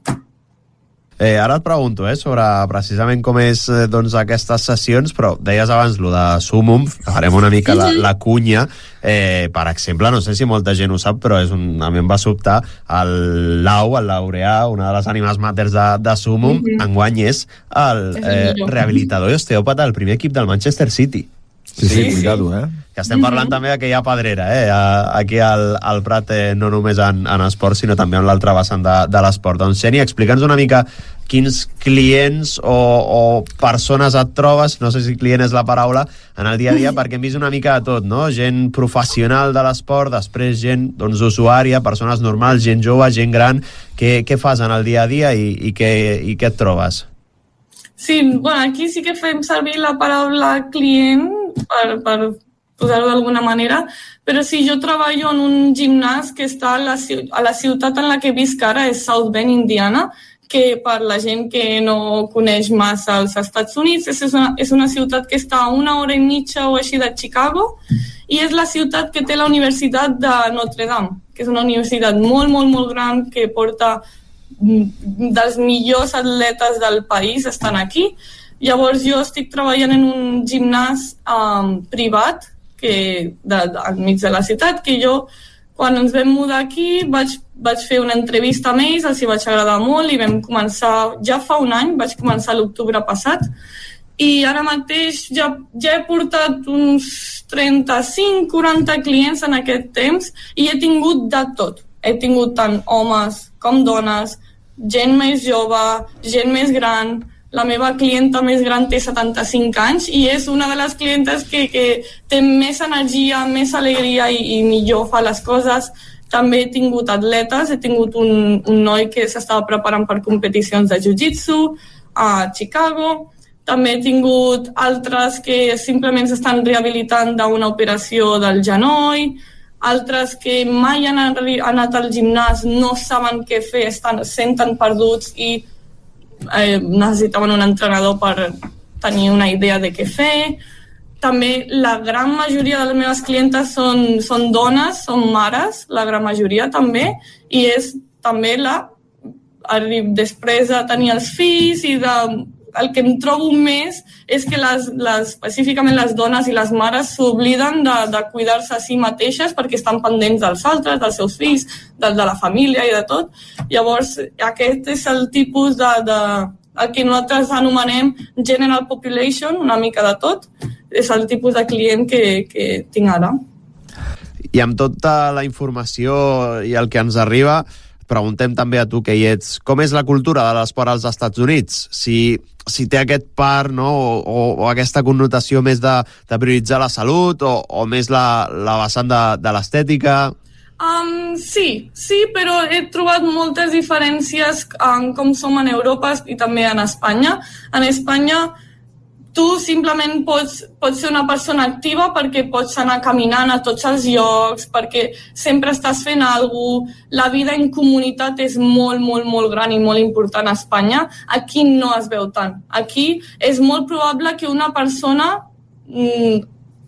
Eh, ara et pregunto eh, sobre precisament com és eh, doncs, aquestes sessions, però deies abans lo de Sumum, farem una mica la, la cunya. Eh, per exemple, no sé si molta gent ho sap, però és un, a mi em va sobtar el Lau, el Laureà, una de les ànimes maters de, de Sumum, mm-hmm. enguany és el eh, rehabilitador i osteòpata del primer equip del Manchester City. Sí, sí, sí, cuidado, eh? Que estem parlant mm-hmm. també d'aquella pedrera, eh? Aquí al, al Prat, eh, no només en, en esport, sinó també en l'altra vessant de, de l'esport. Doncs, Xènia, explica'ns una mica quins clients o, o persones et trobes, no sé si client és la paraula, en el dia a dia, perquè hem vist una mica de tot, no? Gent professional de l'esport, després gent doncs, usuària, persones normals, gent jove, gent gran. Què, què fas en el dia a dia i, i, què, i què et trobes? Sí, bueno, aquí sí que fem servir la paraula client per, per posar-ho d'alguna manera, però sí, jo treballo en un gimnàs que està a la, a la ciutat en la que visc ara, és South Bend, Indiana, que per la gent que no coneix massa els Estats Units, és una, és una ciutat que està a una hora i mitja o així de Chicago, i és la ciutat que té la Universitat de Notre Dame, que és una universitat molt, molt, molt gran que porta dels millors atletes del país estan aquí. Llavors jo estic treballant en un gimnàs um, privat que, de, de, al mig de la ciutat, que jo quan ens vam mudar aquí vaig, vaig fer una entrevista amb ells, els hi vaig agradar molt i vam començar, ja fa un any, vaig començar l'octubre passat, i ara mateix ja, ja he portat uns trenta-cinc quaranta clients en aquest temps i he tingut de tot. He tingut tant homes com dones, gent més jove, gent més gran. La meva clienta més gran té setanta-cinc anys i és una de les clientes que, que té més energia, més alegria i, i millor fa les coses. També he tingut atletes, he tingut un, un noi que s'estava preparant per competicions de jiu-jitsu a Chicago. També he tingut altres que simplement s'estan rehabilitant d'una operació del genoll, altres que mai han anat al gimnàs, no saben què fer, estan, senten perduts i eh, necessitaven un entrenador per tenir una idea de què fer. També la gran majoria de les meves clientes són, són dones, són mares, la gran majoria també, i és també la després de tenir els fills i de... El que em trobo més és que les, les, específicament les dones i les mares s'obliden de, de cuidar-se a si mateixes perquè estan pendents dels altres, dels seus fills, de, de la família i de tot. Llavors, aquest és el tipus de, de el que nosaltres anomenem general population, una mica de tot. És el tipus de client que, que tinc ara. I amb tota la informació i el que ens arriba, preguntem també a tu que hi ets, com és la cultura de l'esport als Estats Units? Si, si té aquest part, no? o, o aquesta connotació més de, de prioritzar la salut o, o més la, la vessant de, de l'estètica? Um, sí, sí, però he trobat moltes diferències en com som en Europa i també en Espanya. En Espanya tu simplement pots, pots ser una persona activa perquè pots anar caminant a tots els llocs, perquè sempre estàs fent alguna cosa. La vida en comunitat és molt, molt, molt gran i molt important a Espanya. Aquí no es veu tant. Aquí és molt probable que una persona mmm,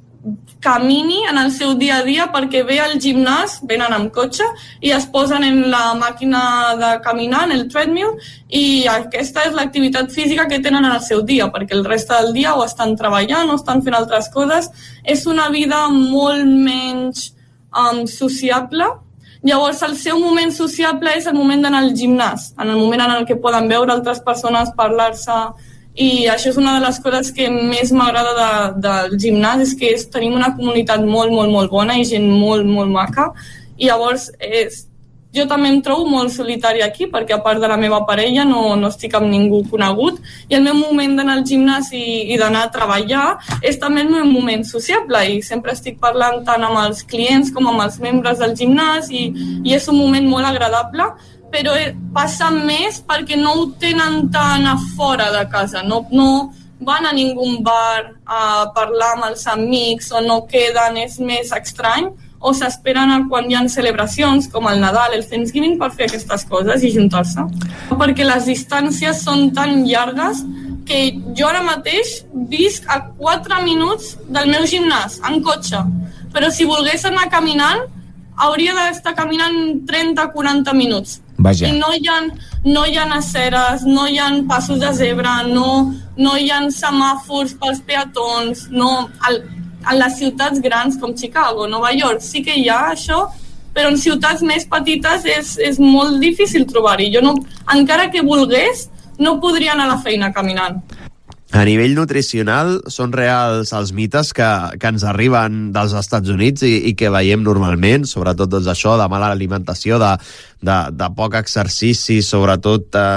camini en el seu dia a dia perquè ve al gimnàs, venen amb cotxe i es posen en la màquina de caminar, en el treadmill, i aquesta és l'activitat física que tenen en el seu dia, perquè el reste del dia o estan treballant o estan fent altres coses. És una vida molt menys um, sociable. Llavors, el seu moment sociable és el moment d'anar al gimnàs, en el moment en el que poden veure altres persones, parlar-se. I això és una de les coses que més m'agrada de, del gimnàs, és que és, tenim una comunitat molt, molt, molt bona i gent molt, molt maca. I llavors és, jo també em trobo molt solitària aquí, perquè a part de la meva parella no, no estic amb ningú conegut, i el meu moment d'anar al gimnàs i, i d'anar a treballar és també el meu moment sociable, i sempre estic parlant tant amb els clients com amb els membres del gimnàs, i, i és un moment molt agradable, però passa més perquè no ho tenen tan a fora de casa, no, no van a ningú bar a parlar amb els amics o no queden, és més estrany, o s'esperen a quan hi ha celebracions com el Nadal, el Thanksgiving, per fer aquestes coses i juntar-se. Perquè les distàncies són tan llargues que jo ara mateix visc a quatre minuts del meu gimnàs, en cotxe, però si volgués anar caminant hauria d'estar caminant trenta a quaranta minuts. Vaja. I no hi ha, no hi ha aceres, no hi ha passos de zebra, no, no hi ha semàfors pels peatons, no, al, a les ciutats grans com Chicago, Nova York, sí que hi ha això, però en ciutats més petites és, és molt difícil trobar-hi. Jo no, encara que volgués, no podria anar a la feina caminant. A nivell nutricional, són reals els mites que, que ens arriben dels Estats Units i, i que veiem normalment, sobretot doncs, això de mala alimentació, de, de, de poc exercici, sobretot eh,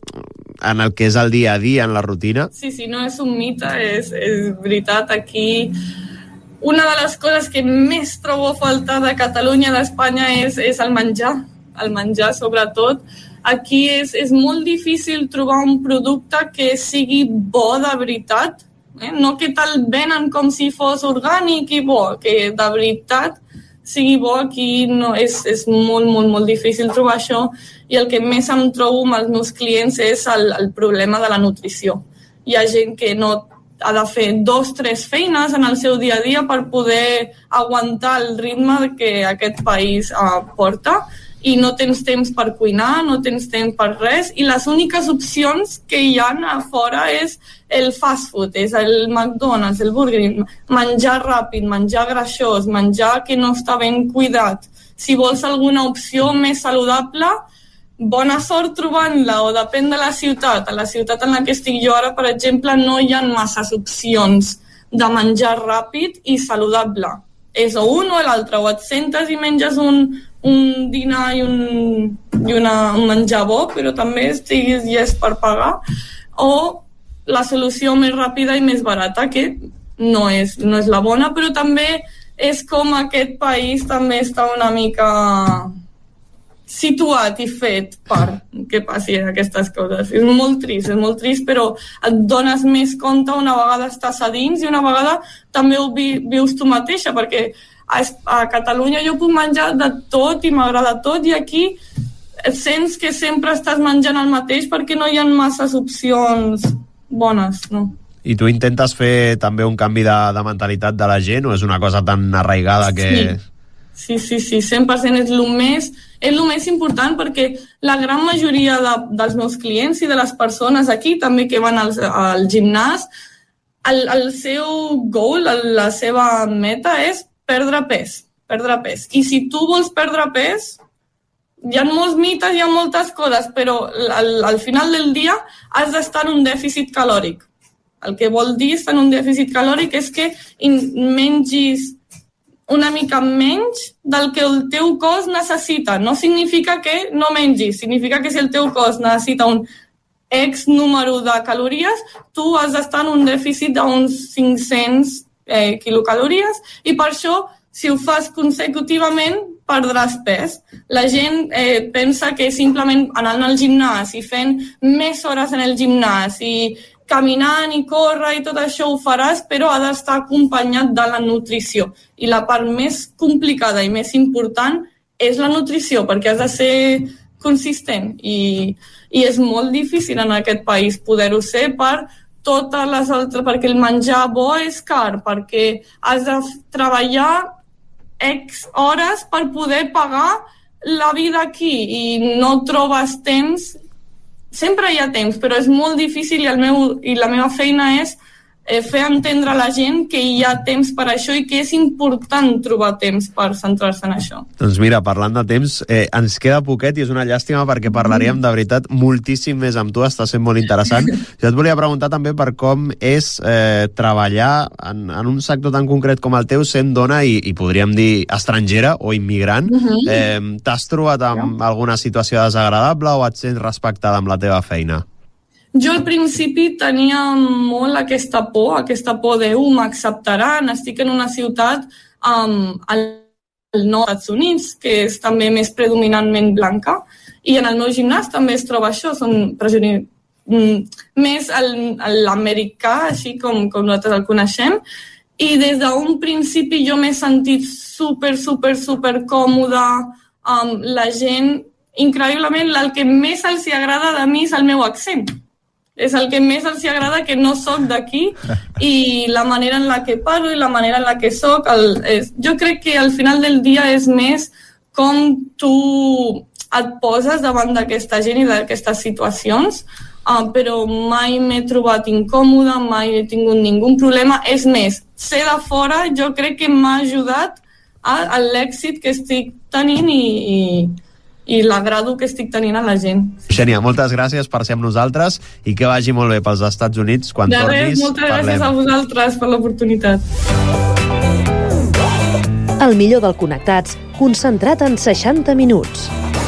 en el que és el dia a dia, en la rutina? Sí, sí, no és un mite, és, és veritat. Aquí una de les coses que més trobo a faltar de Catalunya, d'Espanya, és, és el menjar, el menjar sobretot. Aquí és, és molt difícil trobar un producte que sigui bo de veritat, eh? No que te'l venen com si fos orgànic i bo, que de veritat sigui bo. Aquí no, és, és molt, molt, molt difícil trobar això, i el que més em trobo amb els meus clients és el, el problema de la nutrició. Hi ha gent que no ha de fer dos, tres feines en el seu dia a dia per poder aguantar el ritme que aquest país uh, porta, i no tens temps per cuinar, no tens temps per res, i les úniques opcions que hi ha a fora és el fast food, és el McDonald's, el Burger, menjar ràpid, menjar greixós, menjar que no està ben cuidat. Si vols alguna opció més saludable, bona sort trobant-la, o depèn de la ciutat. A la ciutat en la que estic jo ara, per exemple, no hi ha masses opcions de menjar ràpid i saludable. És o un o l'altre, o et sentes i menges un, un dinar i, un, i una, un menjar bo, però també estiguis llest per pagar, o la solució més ràpida i més barata, que no és, no és la bona, però també és com aquest país també està una mica situat i fet per que passi aquestes coses. És molt trist, és molt trist, però et dones més compte una vegada estàs a dins i una vegada també ho vi, vius tu mateixa, perquè a, a Catalunya jo puc menjar de tot i m'agrada tot, i aquí sents que sempre estàs menjant el mateix perquè no hi ha masses opcions bones, no? I tu intentes fer també un canvi de, de mentalitat de la gent, o és una cosa tan arraigada que... Sí. Sí, sí, sí, cent per cent és el més, és el més important, perquè la gran majoria de, dels meus clients i de les persones aquí també que van al, al gimnàs, el, el seu goal, la seva meta és perdre pes, perdre pes. I si tu vols perdre pes, hi ha molts mites, hi ha moltes coses, però al, al final del dia has d'estar en un dèficit calòric. El que vol dir estar en un dèficit calòric és que mengis una mica menys del que el teu cos necessita. No significa que no mengis, significa que si el teu cos necessita un X número de calories, tu has d'estar en un dèficit d'uns cinc-cents eh, quilocalories, i per això, si ho fas consecutivament, perdràs pes. La gent eh, pensa que simplement anant al gimnàs i fent més hores en el gimnàs i, caminant i córrer i tot això ho faràs, però ha d'estar acompanyat de la nutrició. I la part més complicada i més important és la nutrició, perquè has de ser consistent i, i és molt difícil en aquest país poder-ho ser per totes les altres, perquè el menjar bo és car, perquè has de treballar X hores per poder pagar la vida aquí i no trobes temps. Sempre hi ha temps, però és molt difícil i, el meu, i la meva feina és eh, fer entendre a la gent que hi ha temps per això i que és important trobar temps per centrar-se en això. Doncs mira, parlant de temps, eh, ens queda poquet i és una llàstima perquè parlaríem de veritat moltíssim més amb tu, està sent molt interessant. Jo et volia preguntar també per com és eh, treballar en, en un sector tan concret com el teu, sent dona i, i podríem dir estrangera o immigrant. Uh-huh. eh, T'has trobat amb yeah. alguna situació desagradable o et sents respectada amb la teva feina? Jo al principi tenia molt aquesta por, aquesta por de uh, m'acceptaran, estic en una ciutat um, al nord dels Estats Units, que és també més predominantment blanca, i en el meu gimnàs també es troba això, són presoners, mm, més l'americà, així com, com nosaltres el coneixem, i des d'un principi jo m'he sentit super, super, super còmoda amb la gent, increïblement, el que més els agrada de mi és el meu accent. És el que més els agrada, que no soc d'aquí, i la manera en la que parlo i la manera en la que soc. El, és, jo crec que al final del dia és més com tu et poses davant d'aquesta gent i d'aquestes situacions, uh, però mai m'he trobat incòmoda, mai he tingut ningú problema. És més, ser de fora jo crec que m'ha ajudat a, a l'èxit que estic tenint i... i i l'agrado que estic tenint a la gent. Xènia, moltes gràcies per ser amb nosaltres i que vagi molt bé pels Estats Units. Quan de tornis, res, moltes parlem. Gràcies a vosaltres per l'oportunitat. El millor del Connectats, concentrat en seixanta minuts.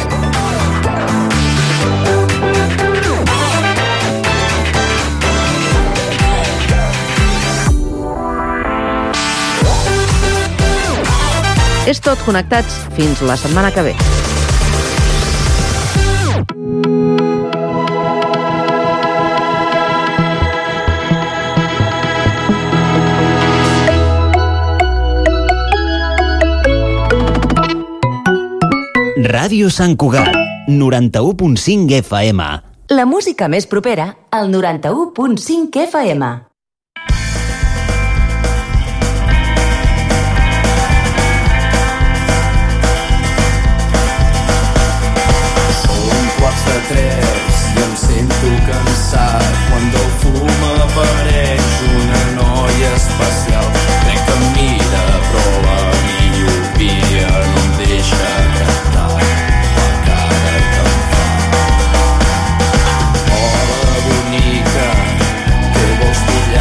És tot, Connectats. Fins la setmana que ve. Ràdio Sant Cugat, noranta-u punt cinc F M. La música més propera al noranta-u punt cinc F M. Són quarts de tres i em sento cansat quan del fum apareix una noia especial. Crec que em mira, però la miopia no em deixa cantar la cara que em fa. Hola, bonica, què vols dir?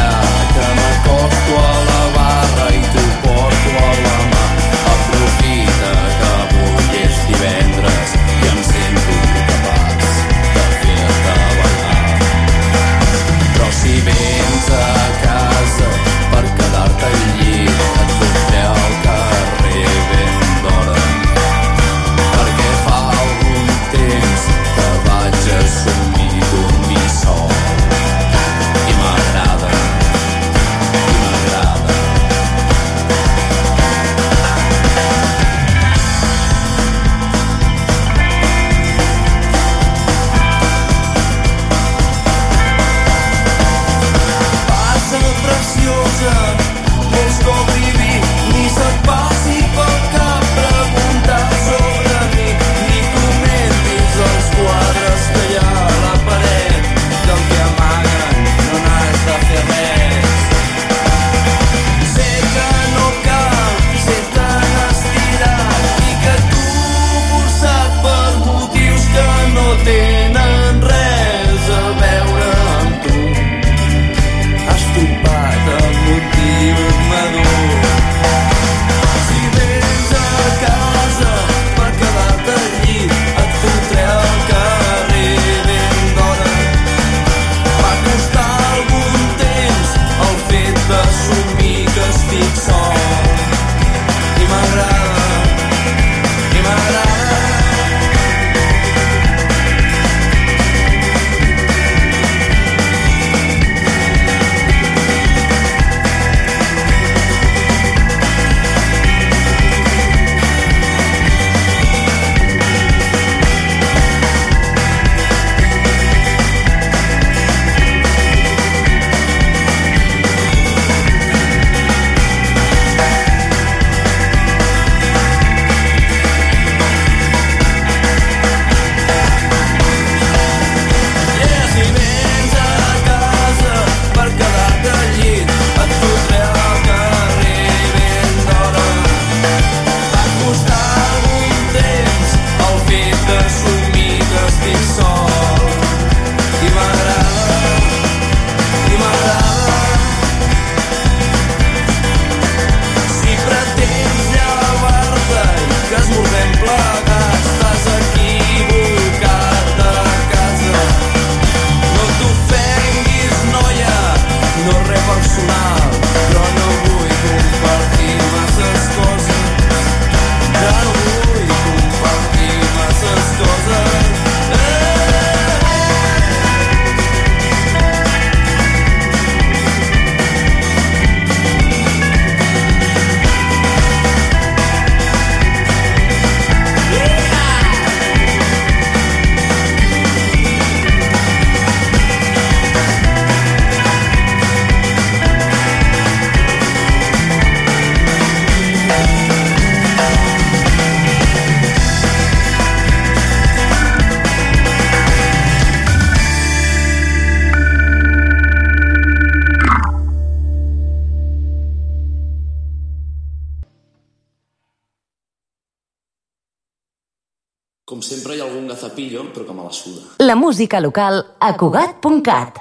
Com sempre hi ha algun gazapillo, però que me la suda. La música local a Cugat punt cat.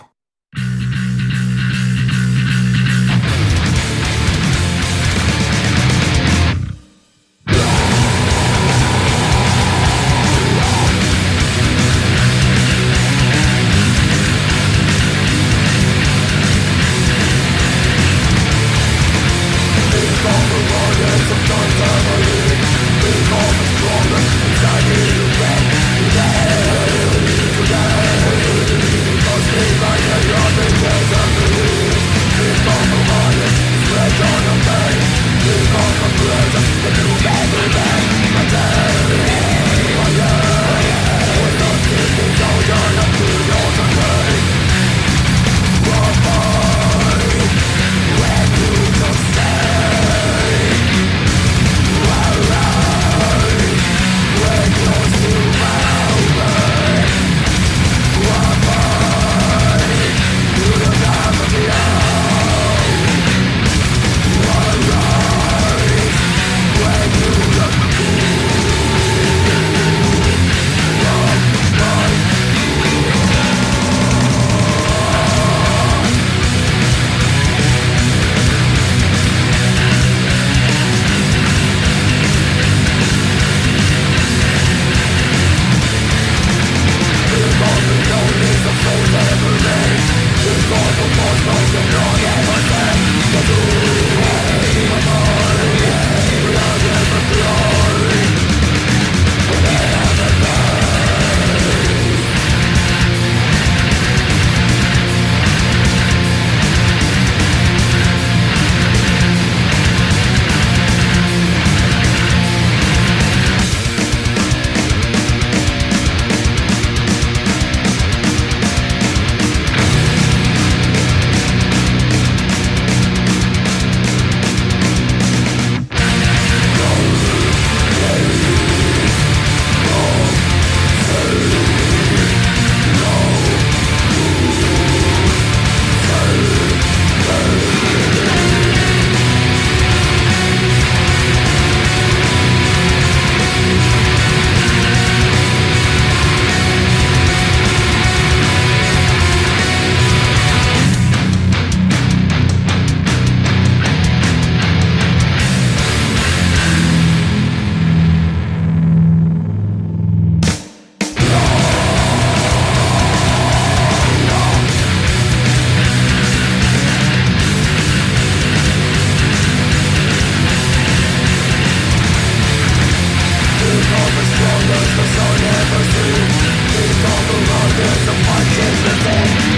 It's a punch in the head.